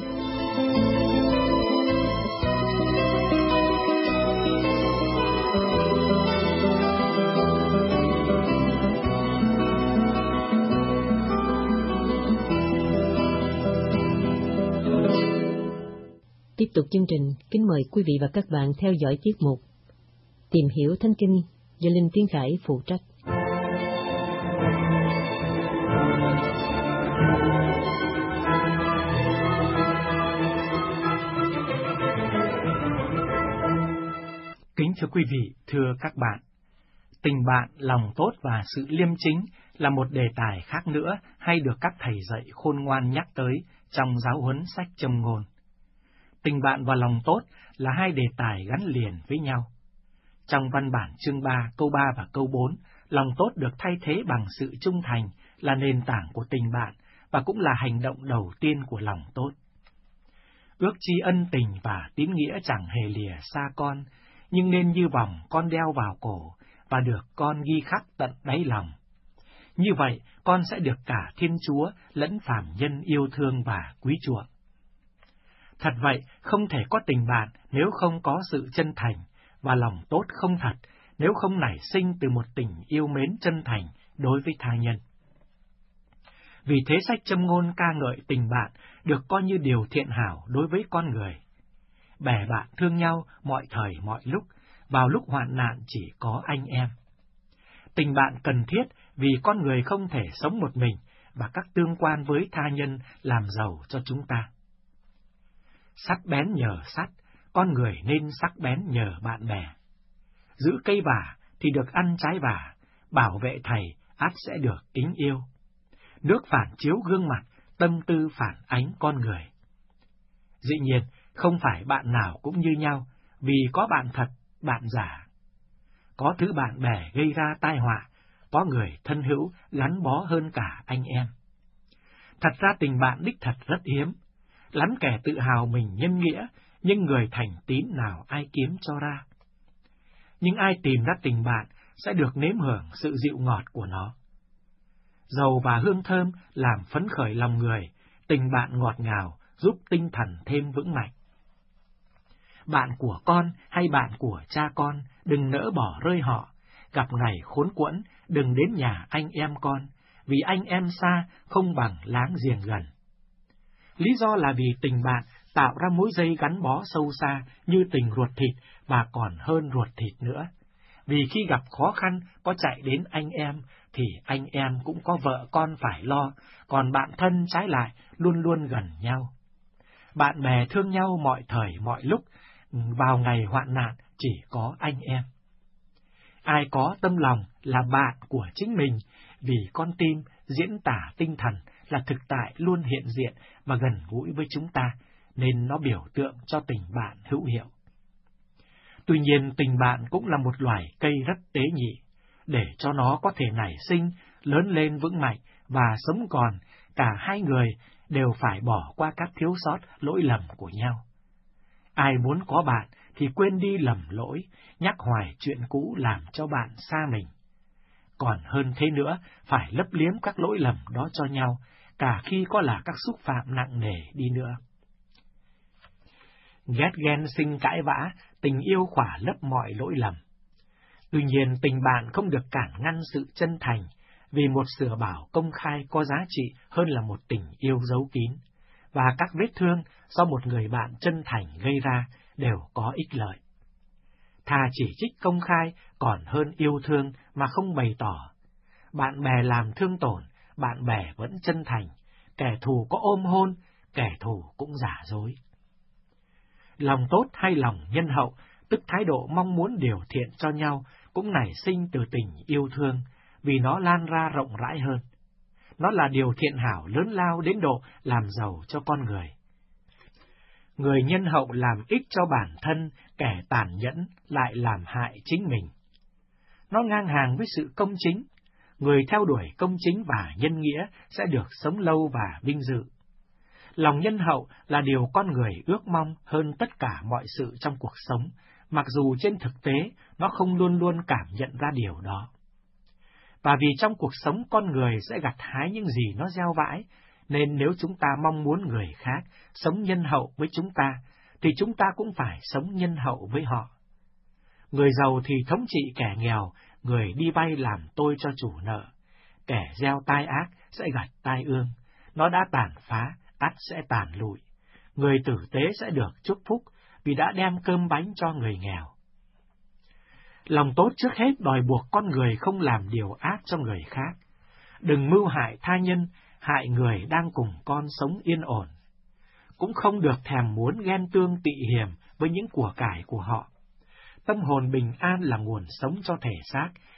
Tiếp tục chương trình, kính mời quý vị và các bạn theo dõi tiết mục Tìm hiểu Thánh Kinh do Linh Tiến Khải phụ trách. Kính thưa quý vị, thưa các bạn, Tình bạn, lòng tốt và sự liêm chính là một đề tài khác nữa hay được các thầy dạy khôn ngoan nhắc tới trong giáo huấn sách Châm Ngôn. Tình bạn và lòng tốt là hai đề tài gắn liền với nhau. Trong văn bản chương 3, câu 3 và câu 4, lòng tốt được thay thế bằng sự trung thành là nền tảng của tình bạn và cũng là hành động đầu tiên của lòng tốt. Ước chi ân tình và tín nghĩa chẳng hề lìa xa con, nhưng nên như vòng con đeo vào cổ và được con ghi khắc tận đáy lòng. Như vậy, con sẽ được cả Thiên Chúa lẫn phàm nhân yêu thương và quý chuộng. Thật vậy, không thể có tình bạn nếu không có sự chân thành, và lòng tốt không thật nếu không nảy sinh từ một tình yêu mến chân thành đối với tha nhân. Vì thế sách Châm Ngôn ca ngợi tình bạn được coi như điều thiện hảo đối với con người. Bè bạn thương nhau mọi thời mọi lúc, vào lúc hoạn nạn chỉ có anh em. Tình bạn cần thiết vì con người không thể sống một mình và các tương quan với tha nhân làm giàu cho chúng ta. Sắt bén nhờ sắt, con người nên sắc bén nhờ bạn bè. Giữ cây vả thì được ăn trái vả, bảo vệ thầy ắt sẽ được kính yêu. Nước phản chiếu gương mặt, tâm tư phản ánh con người. Dĩ nhiên, không phải bạn nào cũng như nhau, vì có bạn thật, bạn giả. Có thứ bạn bè gây ra tai họa, có người thân hữu gắn bó hơn cả anh em. Thật ra tình bạn đích thật rất hiếm, lắm kẻ tự hào mình nhân nghĩa, nhưng người thành tín nào ai kiếm cho ra. Nhưng ai tìm ra tình bạn sẽ được nếm hưởng sự dịu ngọt của nó. Dầu và hương thơm làm phấn khởi lòng người, tình bạn ngọt ngào giúp tinh thần thêm vững mạnh. Bạn của con hay bạn của cha con, đừng nỡ bỏ rơi họ. Gặp ngày khốn quẫn, đừng đến nhà anh em con, vì anh em xa không bằng láng giềng gần. Lý do là vì tình bạn tạo ra mối dây gắn bó sâu xa như tình ruột thịt và còn hơn ruột thịt nữa. Vì khi gặp khó khăn có chạy đến anh em, thì anh em cũng có vợ con phải lo, còn bạn thân trái lại luôn luôn gần nhau. Bạn bè thương nhau mọi thời mọi lúc, vào ngày hoạn nạn chỉ có anh em. Ai có tâm lòng là bạn của chính mình, vì con tim diễn tả tinh thần là thực tại luôn hiện diện và gần gũi với chúng ta, nên nó biểu tượng cho tình bạn hữu hiệu. Tuy nhiên, tình bạn cũng là một loài cây rất tế nhị. Để cho nó có thể nảy sinh, lớn lên vững mạnh và sống còn, cả hai người đều phải bỏ qua các thiếu sót, lỗi lầm của nhau. Ai muốn có bạn thì quên đi lầm lỗi, nhắc hoài chuyện cũ làm cho bạn xa mình. Còn hơn thế nữa, phải lấp liếm các lỗi lầm đó cho nhau, cả khi có là các xúc phạm nặng nề đi nữa. Ghét ghen sinh cãi vã, tình yêu khỏa lấp mọi lỗi lầm. Tuy nhiên, tình bạn không được cản ngăn sự chân thành, vì một sửa bảo công khai có giá trị hơn là một tình yêu giấu kín, và các vết thương do một người bạn chân thành gây ra đều có ích lợi. Thà chỉ trích công khai còn hơn yêu thương mà không bày tỏ. Bạn bè làm thương tổn, bạn bè vẫn chân thành, kẻ thù có ôm hôn, kẻ thù cũng giả dối. Lòng tốt hay lòng nhân hậu, tức thái độ mong muốn điều thiện cho nhau, cũng nảy sinh từ tình yêu thương, vì nó lan ra rộng rãi hơn. Nó là điều thiện hảo lớn lao đến độ làm giàu cho con người. Người nhân hậu làm ích cho bản thân, kẻ tàn nhẫn lại làm hại chính mình. Nó ngang hàng với sự công chính. Người theo đuổi công chính và nhân nghĩa sẽ được sống lâu và vinh dự. Lòng nhân hậu là điều con người ước mong hơn tất cả mọi sự trong cuộc sống, mặc dù trên thực tế nó không luôn luôn cảm nhận ra điều đó. Và vì trong cuộc sống con người sẽ gặt hái những gì nó gieo vãi, nên nếu chúng ta mong muốn người khác sống nhân hậu với chúng ta, thì chúng ta cũng phải sống nhân hậu với họ. Người giàu thì thống trị kẻ nghèo, người đi vay làm tôi cho chủ nợ. Kẻ gieo tai ác sẽ gặt tai ương, nó đã tàn phá, ắt sẽ tàn lụi. Người tử tế sẽ được chúc phúc, vì đã đem cơm bánh cho người nghèo. Lòng tốt trước hết đòi buộc con người không làm điều ác cho người khác. Đừng mưu hại tha nhân, hại người đang cùng con sống yên ổn. Cũng không được thèm muốn ghen tương tị hiềm với những của cải của họ. Tâm hồn bình an là nguồn sống cho thể xác,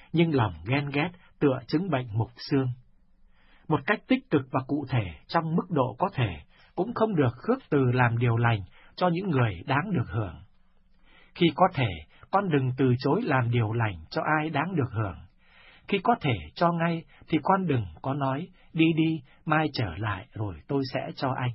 nhưng lòng ghen ghét tựa chứng bệnh mục xương. Một cách tích cực và cụ thể trong mức độ có thể, cũng không được khước từ làm điều lành cho những người đáng được hưởng. Khi có thể, con đừng từ chối làm điều lành cho ai đáng được hưởng. Khi có thể cho ngay, thì con đừng có nói, đi đi, mai trở lại rồi tôi sẽ cho anh.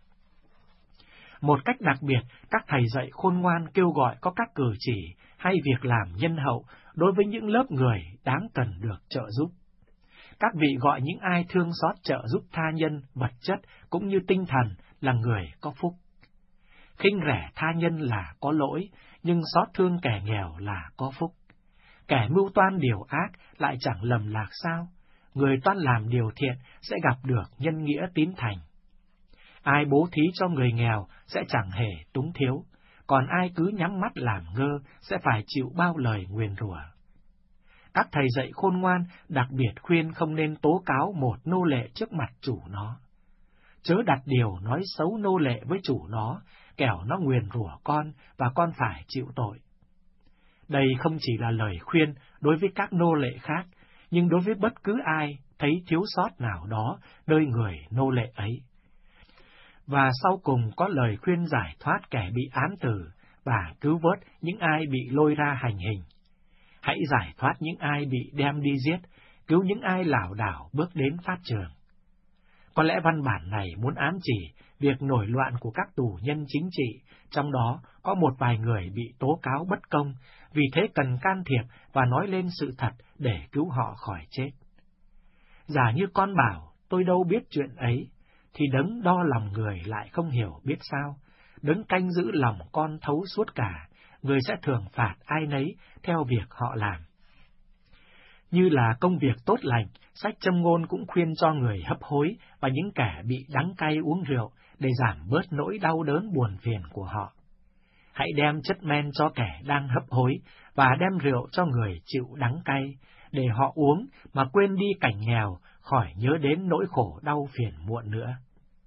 Một cách đặc biệt, các thầy dạy khôn ngoan kêu gọi có các cử chỉ hay việc làm nhân hậu đối với những lớp người đáng cần được trợ giúp. Các vị gọi những ai thương xót trợ giúp tha nhân, vật chất cũng như tinh thần là người có phúc. Khinh rẻ tha nhân là có lỗi, nhưng xót thương kẻ nghèo là có phúc. Kẻ mưu toan điều ác lại chẳng lầm lạc sao? Người toan làm điều thiện sẽ gặp được nhân nghĩa tín thành. Ai bố thí cho người nghèo sẽ chẳng hề túng thiếu, còn ai cứ nhắm mắt làm ngơ sẽ phải chịu bao lời nguyền rủa. Các thầy dạy khôn ngoan đặc biệt khuyên không nên tố cáo một nô lệ trước mặt chủ nó. Chớ đặt điều nói xấu nô lệ với chủ nó, kẻo nó nguyền rủa con và con phải chịu tội. Đây không chỉ là lời khuyên đối với các nô lệ khác, nhưng đối với bất cứ ai thấy thiếu sót nào đó nơi người nô lệ ấy. Và sau cùng có lời khuyên giải thoát kẻ bị án tử và cứu vớt những ai bị lôi ra hành hình. Hãy giải thoát những ai bị đem đi giết, cứu những ai lảo đảo bước đến pháp trường. Có lẽ văn bản này muốn ám chỉ việc nổi loạn của các tù nhân chính trị, trong đó có một vài người bị tố cáo bất công, vì thế cần can thiệp và nói lên sự thật để cứu họ khỏi chết. Giả như con bảo, tôi đâu biết chuyện ấy, thì đấng đo lòng người lại không hiểu biết sao, đấng canh giữ lòng con thấu suốt cả, người sẽ thường phạt ai nấy theo việc họ làm. Như là công việc tốt lành, sách Châm Ngôn cũng khuyên cho người hấp hối và những kẻ bị đắng cay uống rượu để giảm bớt nỗi đau đớn buồn phiền của họ. Hãy đem chất men cho kẻ đang hấp hối và đem rượu cho người chịu đắng cay, để họ uống mà quên đi cảnh nghèo, khỏi nhớ đến nỗi khổ đau phiền muộn nữa.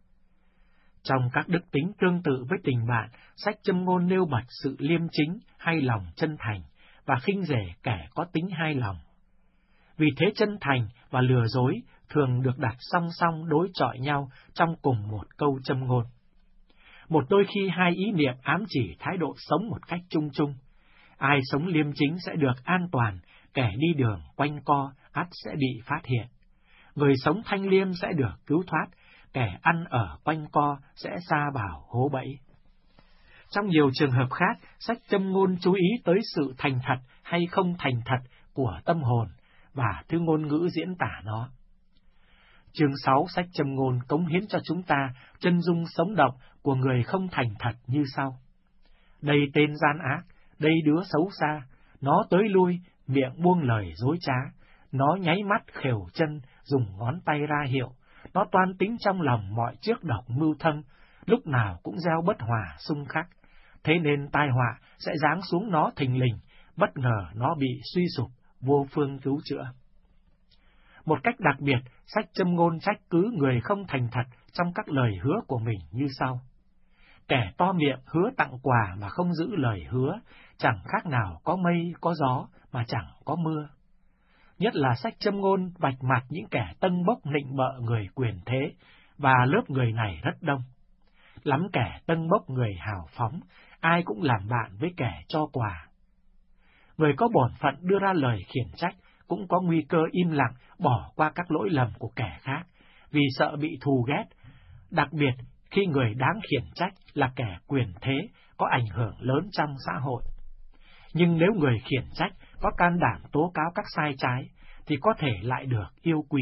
Trong các đức tính tương tự với tình bạn, sách Châm Ngôn nêu bật sự liêm chính hay lòng chân thành và khinh rẻ kẻ có tính hai lòng. Vì thế chân thành và lừa dối thường được đặt song song đối chọi nhau trong cùng một câu châm ngôn. Một đôi khi hai ý niệm ám chỉ thái độ sống một cách chung chung. Ai sống liêm chính sẽ được an toàn, kẻ đi đường quanh co ắt sẽ bị phát hiện. Người sống thanh liêm sẽ được cứu thoát, kẻ ăn ở quanh co sẽ sa vào hố bẫy. Trong nhiều trường hợp khác, sách Châm Ngôn chú ý tới sự thành thật hay không thành thật của tâm hồn và thứ ngôn ngữ diễn tả nó. Chương 6 sách Châm Ngôn cống hiến cho chúng ta chân dung sống động của người không thành thật như sau. Đây tên gian ác, đây đứa xấu xa, nó tới lui, miệng buông lời dối trá, nó nháy mắt khều chân, dùng ngón tay ra hiệu, nó toan tính trong lòng mọi trước độc mưu thâm, lúc nào cũng gieo bất hòa xung khắc, thế nên tai họa sẽ giáng xuống nó thình lình, bất ngờ nó bị suy sụp, vô phương cứu chữa. Một cách đặc biệt, sách Châm Ngôn trách cứ người không thành thật trong các lời hứa của mình như sau. Kẻ to miệng hứa tặng quà mà không giữ lời hứa, chẳng khác nào có mây có gió mà chẳng có mưa. Nhất là sách Châm Ngôn vạch mặt những kẻ tân bốc nịnh bợ người quyền thế, và lớp người này rất đông. Lắm kẻ tân bốc người hào phóng, ai cũng làm bạn với kẻ cho quà. Người có bổn phận đưa ra lời khiển trách cũng có nguy cơ im lặng bỏ qua các lỗi lầm của kẻ khác, vì sợ bị thù ghét, đặc biệt khi người đáng khiển trách là kẻ quyền thế, có ảnh hưởng lớn trong xã hội. Nhưng nếu người khiển trách có can đảm tố cáo các sai trái, thì có thể lại được yêu quý.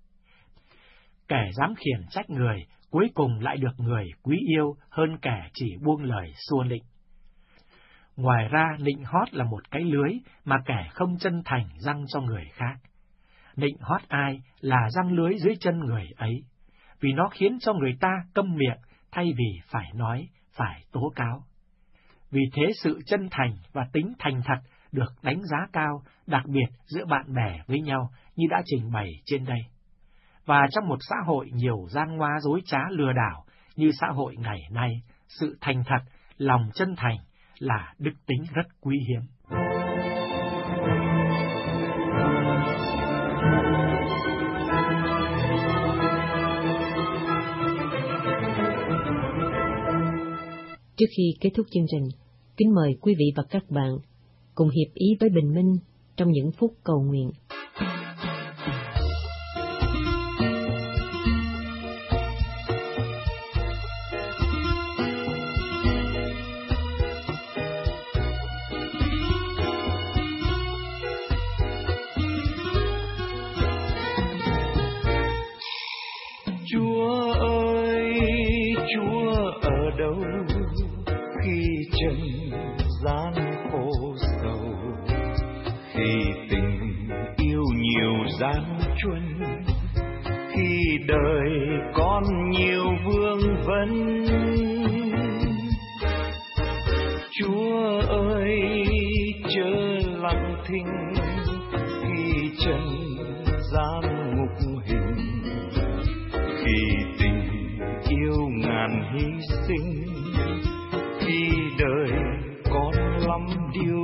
Kẻ dám khiển trách người, cuối cùng lại được người quý yêu hơn kẻ chỉ buông lời xua nịnh. Ngoài ra, nịnh hót là một cái lưới mà kẻ không chân thành giăng cho người khác. Nịnh hót ai là giăng lưới dưới chân người ấy, vì nó khiến cho người ta câm miệng thay vì phải nói, phải tố cáo. Vì thế sự chân thành và tính thành thật được đánh giá cao, đặc biệt giữa bạn bè với nhau như đã trình bày trên đây. Và trong một xã hội nhiều gian ngoa dối trá lừa đảo như xã hội ngày nay, sự thành thật, lòng chân thành là đức tính rất quý hiếm. Trước khi kết thúc chương trình, kính mời quý vị và các bạn cùng hiệp ý với Bình Minh trong những phút cầu nguyện. Chúa ơi, Chúa ở đâu khi trần gian khổ sầu, khi tình yêu nhiều gian truân, khi đời còn nhiều vương vấn. Chúa ơi, chớ lặng thinh khi trần gian ngục hình, khi tình yêu ngàn hy sinh, khi đời còn lắm điều.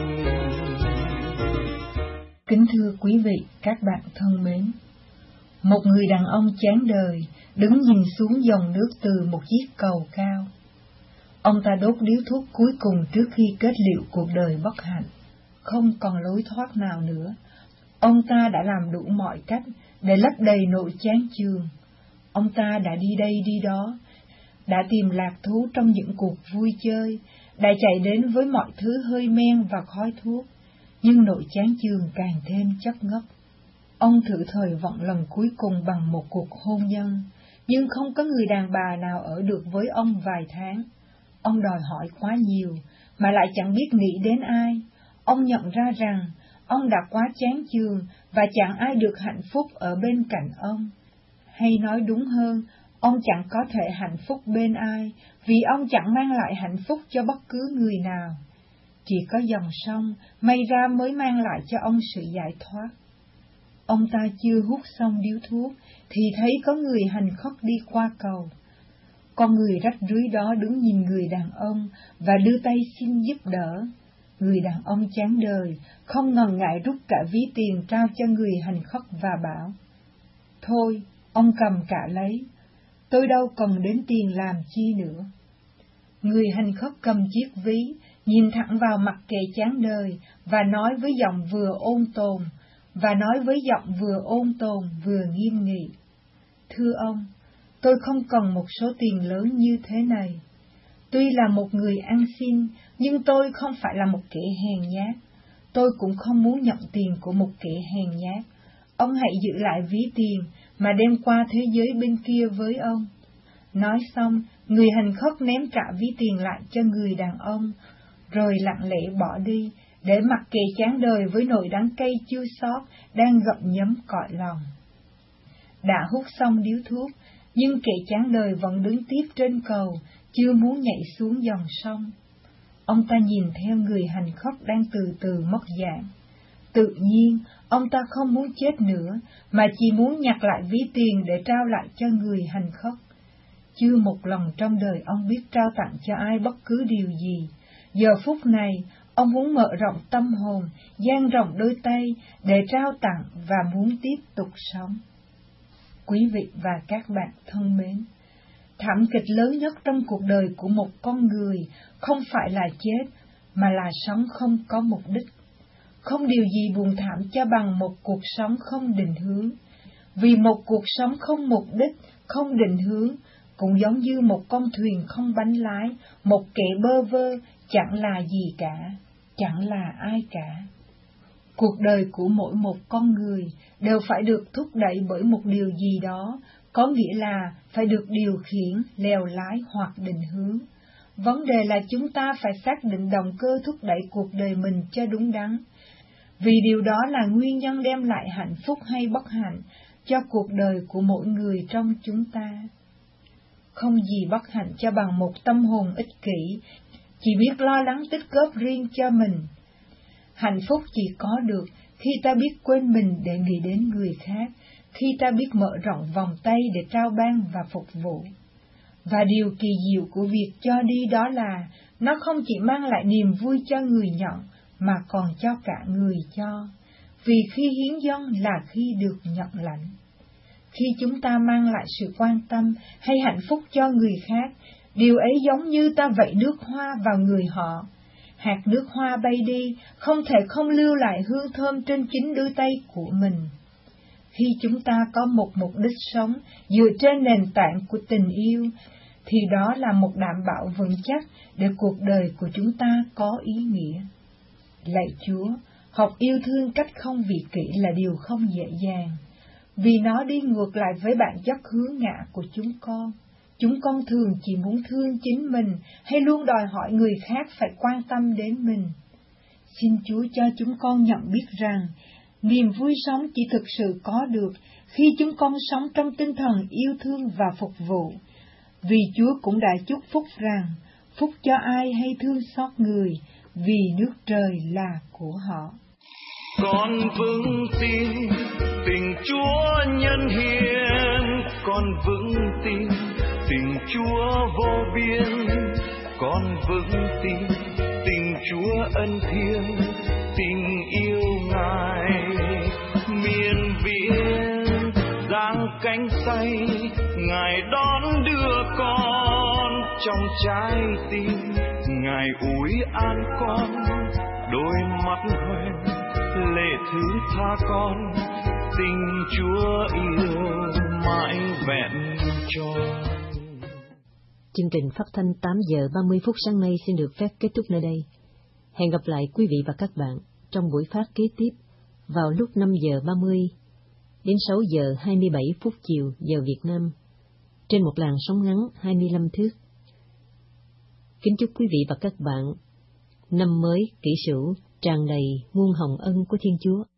Kính thưa quý vị, các bạn thân mến, một người đàn ông chán đời đứng nhìn xuống dòng nước từ một chiếc cầu cao. Ông ta đốt điếu thuốc cuối cùng trước khi kết liễu cuộc đời bất hạnh. Không còn lối thoát nào nữa. Ông ta đã làm đủ mọi cách để lấp đầy nỗi chán chường. Ông ta đã đi đây đi đó, đã tìm lạc thú trong những cuộc vui chơi, đã chạy đến với mọi thứ hơi men và khói thuốc, nhưng nỗi chán chường càng thêm chất ngất. Ông thử thời vận lần cuối cùng bằng một cuộc hôn nhân, nhưng không có người đàn bà nào ở được với ông vài tháng. Ông đòi hỏi quá nhiều, mà lại chẳng biết nghĩ đến ai. Ông nhận ra rằng ông đã quá chán chường và chẳng ai được hạnh phúc ở bên cạnh ông. Hay nói đúng hơn, ông chẳng có thể hạnh phúc bên ai, vì ông chẳng mang lại hạnh phúc cho bất cứ người nào. Chỉ có dòng sông may ra mới mang lại cho ông sự giải thoát. Ông ta chưa hút xong điếu thuốc, thì thấy có người hành khất đi qua cầu. Con người rách rưới đó đứng nhìn người đàn ông và đưa tay xin giúp đỡ. Người đàn ông chán đời, không ngần ngại rút cả ví tiền trao cho người hành khất và bảo: "Thôi, ông cầm cả lấy, tôi đâu cần đến tiền làm chi nữa." Người hành khất cầm chiếc ví, nhìn thẳng vào mặt kẻ chán đời và nói với giọng vừa ôn tồn vừa nghiêm nghị: "Thưa ông, tôi không cần một số tiền lớn như thế này. Tuy là một người ăn xin, nhưng tôi không phải là một kẻ hèn nhát. Tôi cũng không muốn nhận tiền của một kẻ hèn nhát. Ông hãy giữ lại ví tiền mà đem qua thế giới bên kia với ông." Nói xong, người hành khất ném trả ví tiền lại cho người đàn ông, rồi lặng lẽ bỏ đi, để mặc kẻ chán đời với nỗi đắng cay chua xót đang gặm nhấm cõi lòng. Đã hút xong điếu thuốc, nhưng kẻ chán đời vẫn đứng tiếp trên cầu, chưa muốn nhảy xuống dòng sông. Ông ta nhìn theo người hành khất đang từ từ mất dạng. Tự nhiên, ông ta không muốn chết nữa, mà chỉ muốn nhặt lại ví tiền để trao lại cho người hành khất. Chưa một lần trong đời ông biết trao tặng cho ai bất cứ điều gì. Giờ phút này, ông muốn mở rộng tâm hồn, dang rộng đôi tay để trao tặng và muốn tiếp tục sống. Quý vị và các bạn thân mến, thảm kịch lớn nhất trong cuộc đời của một con người không phải là chết, mà là sống không có mục đích. Không điều gì buồn thảm cho bằng một cuộc sống không định hướng. Vì một cuộc sống không mục đích, không định hướng, cũng giống như một con thuyền không bánh lái, một kẻ bơ vơ, chẳng là gì cả, chẳng là ai cả. Cuộc đời của mỗi một con người đều phải được thúc đẩy bởi một điều gì đó, có nghĩa là phải được điều khiển, lèo lái hoặc định hướng. Vấn đề là chúng ta phải xác định động cơ thúc đẩy cuộc đời mình cho đúng đắn, vì điều đó là nguyên nhân đem lại hạnh phúc hay bất hạnh cho cuộc đời của mỗi người trong chúng ta. Không gì bất hạnh cho bằng một tâm hồn ích kỷ, chỉ biết lo lắng tích góp riêng cho mình. Hạnh phúc chỉ có được khi ta biết quên mình để nghĩ đến người khác, khi ta biết mở rộng vòng tay để trao ban và phục vụ. Và điều kỳ diệu của việc cho đi đó là nó không chỉ mang lại niềm vui cho người nhận, mà còn cho cả người cho. Vì khi hiến dâng là khi được nhận lãnh. Khi chúng ta mang lại sự quan tâm hay hạnh phúc cho người khác, Điều ấy giống như ta vẩy nước hoa vào người họ. Hạt nước hoa bay đi, không thể không lưu lại hương thơm trên chính đôi tay của mình. Khi chúng ta có một mục đích sống dựa trên nền tảng của tình yêu, thì đó là một đảm bảo vững chắc để cuộc đời của chúng ta có ý nghĩa. Lạy Chúa, học yêu thương cách không vị kỷ là điều không dễ dàng, vì nó đi ngược lại với bản chất hướng ngã của chúng con. Chúng con thường chỉ muốn thương chính mình hay luôn đòi hỏi người khác phải quan tâm đến mình. Xin Chúa cho chúng con nhận biết rằng, niềm vui sống chỉ thực sự có được khi chúng con sống trong tinh thần yêu thương và phục vụ, vì Chúa cũng đã chúc phúc rằng, phúc cho ai hay thương xót người, vì nước trời là của họ. Con vững tin tình Chúa nhân hiền, con vững tin tình Chúa vô biên, con vững tin tình Chúa ân thiêng, tình yêu Ngài miền biển giang cánh tay, Ngài đón đưa con trong trái tim, Ngài ủi an con đôi mắt hoen lệ thứ tha con, tình Chúa yêu mãi vẹn tròn. Chương trình phát thanh 8 giờ 30 phút sáng nay xin được phép kết thúc nơi đây. Hẹn gặp lại quý vị và các bạn trong buổi phát kế tiếp vào lúc 5 giờ 30 đến 6 giờ 27 phút chiều giờ Việt Nam trên một làn sóng ngắn 25 thước. Kính chúc quý vị và các bạn năm mới Kỷ Sửu tràn đầy muôn hồng ân của Thiên Chúa.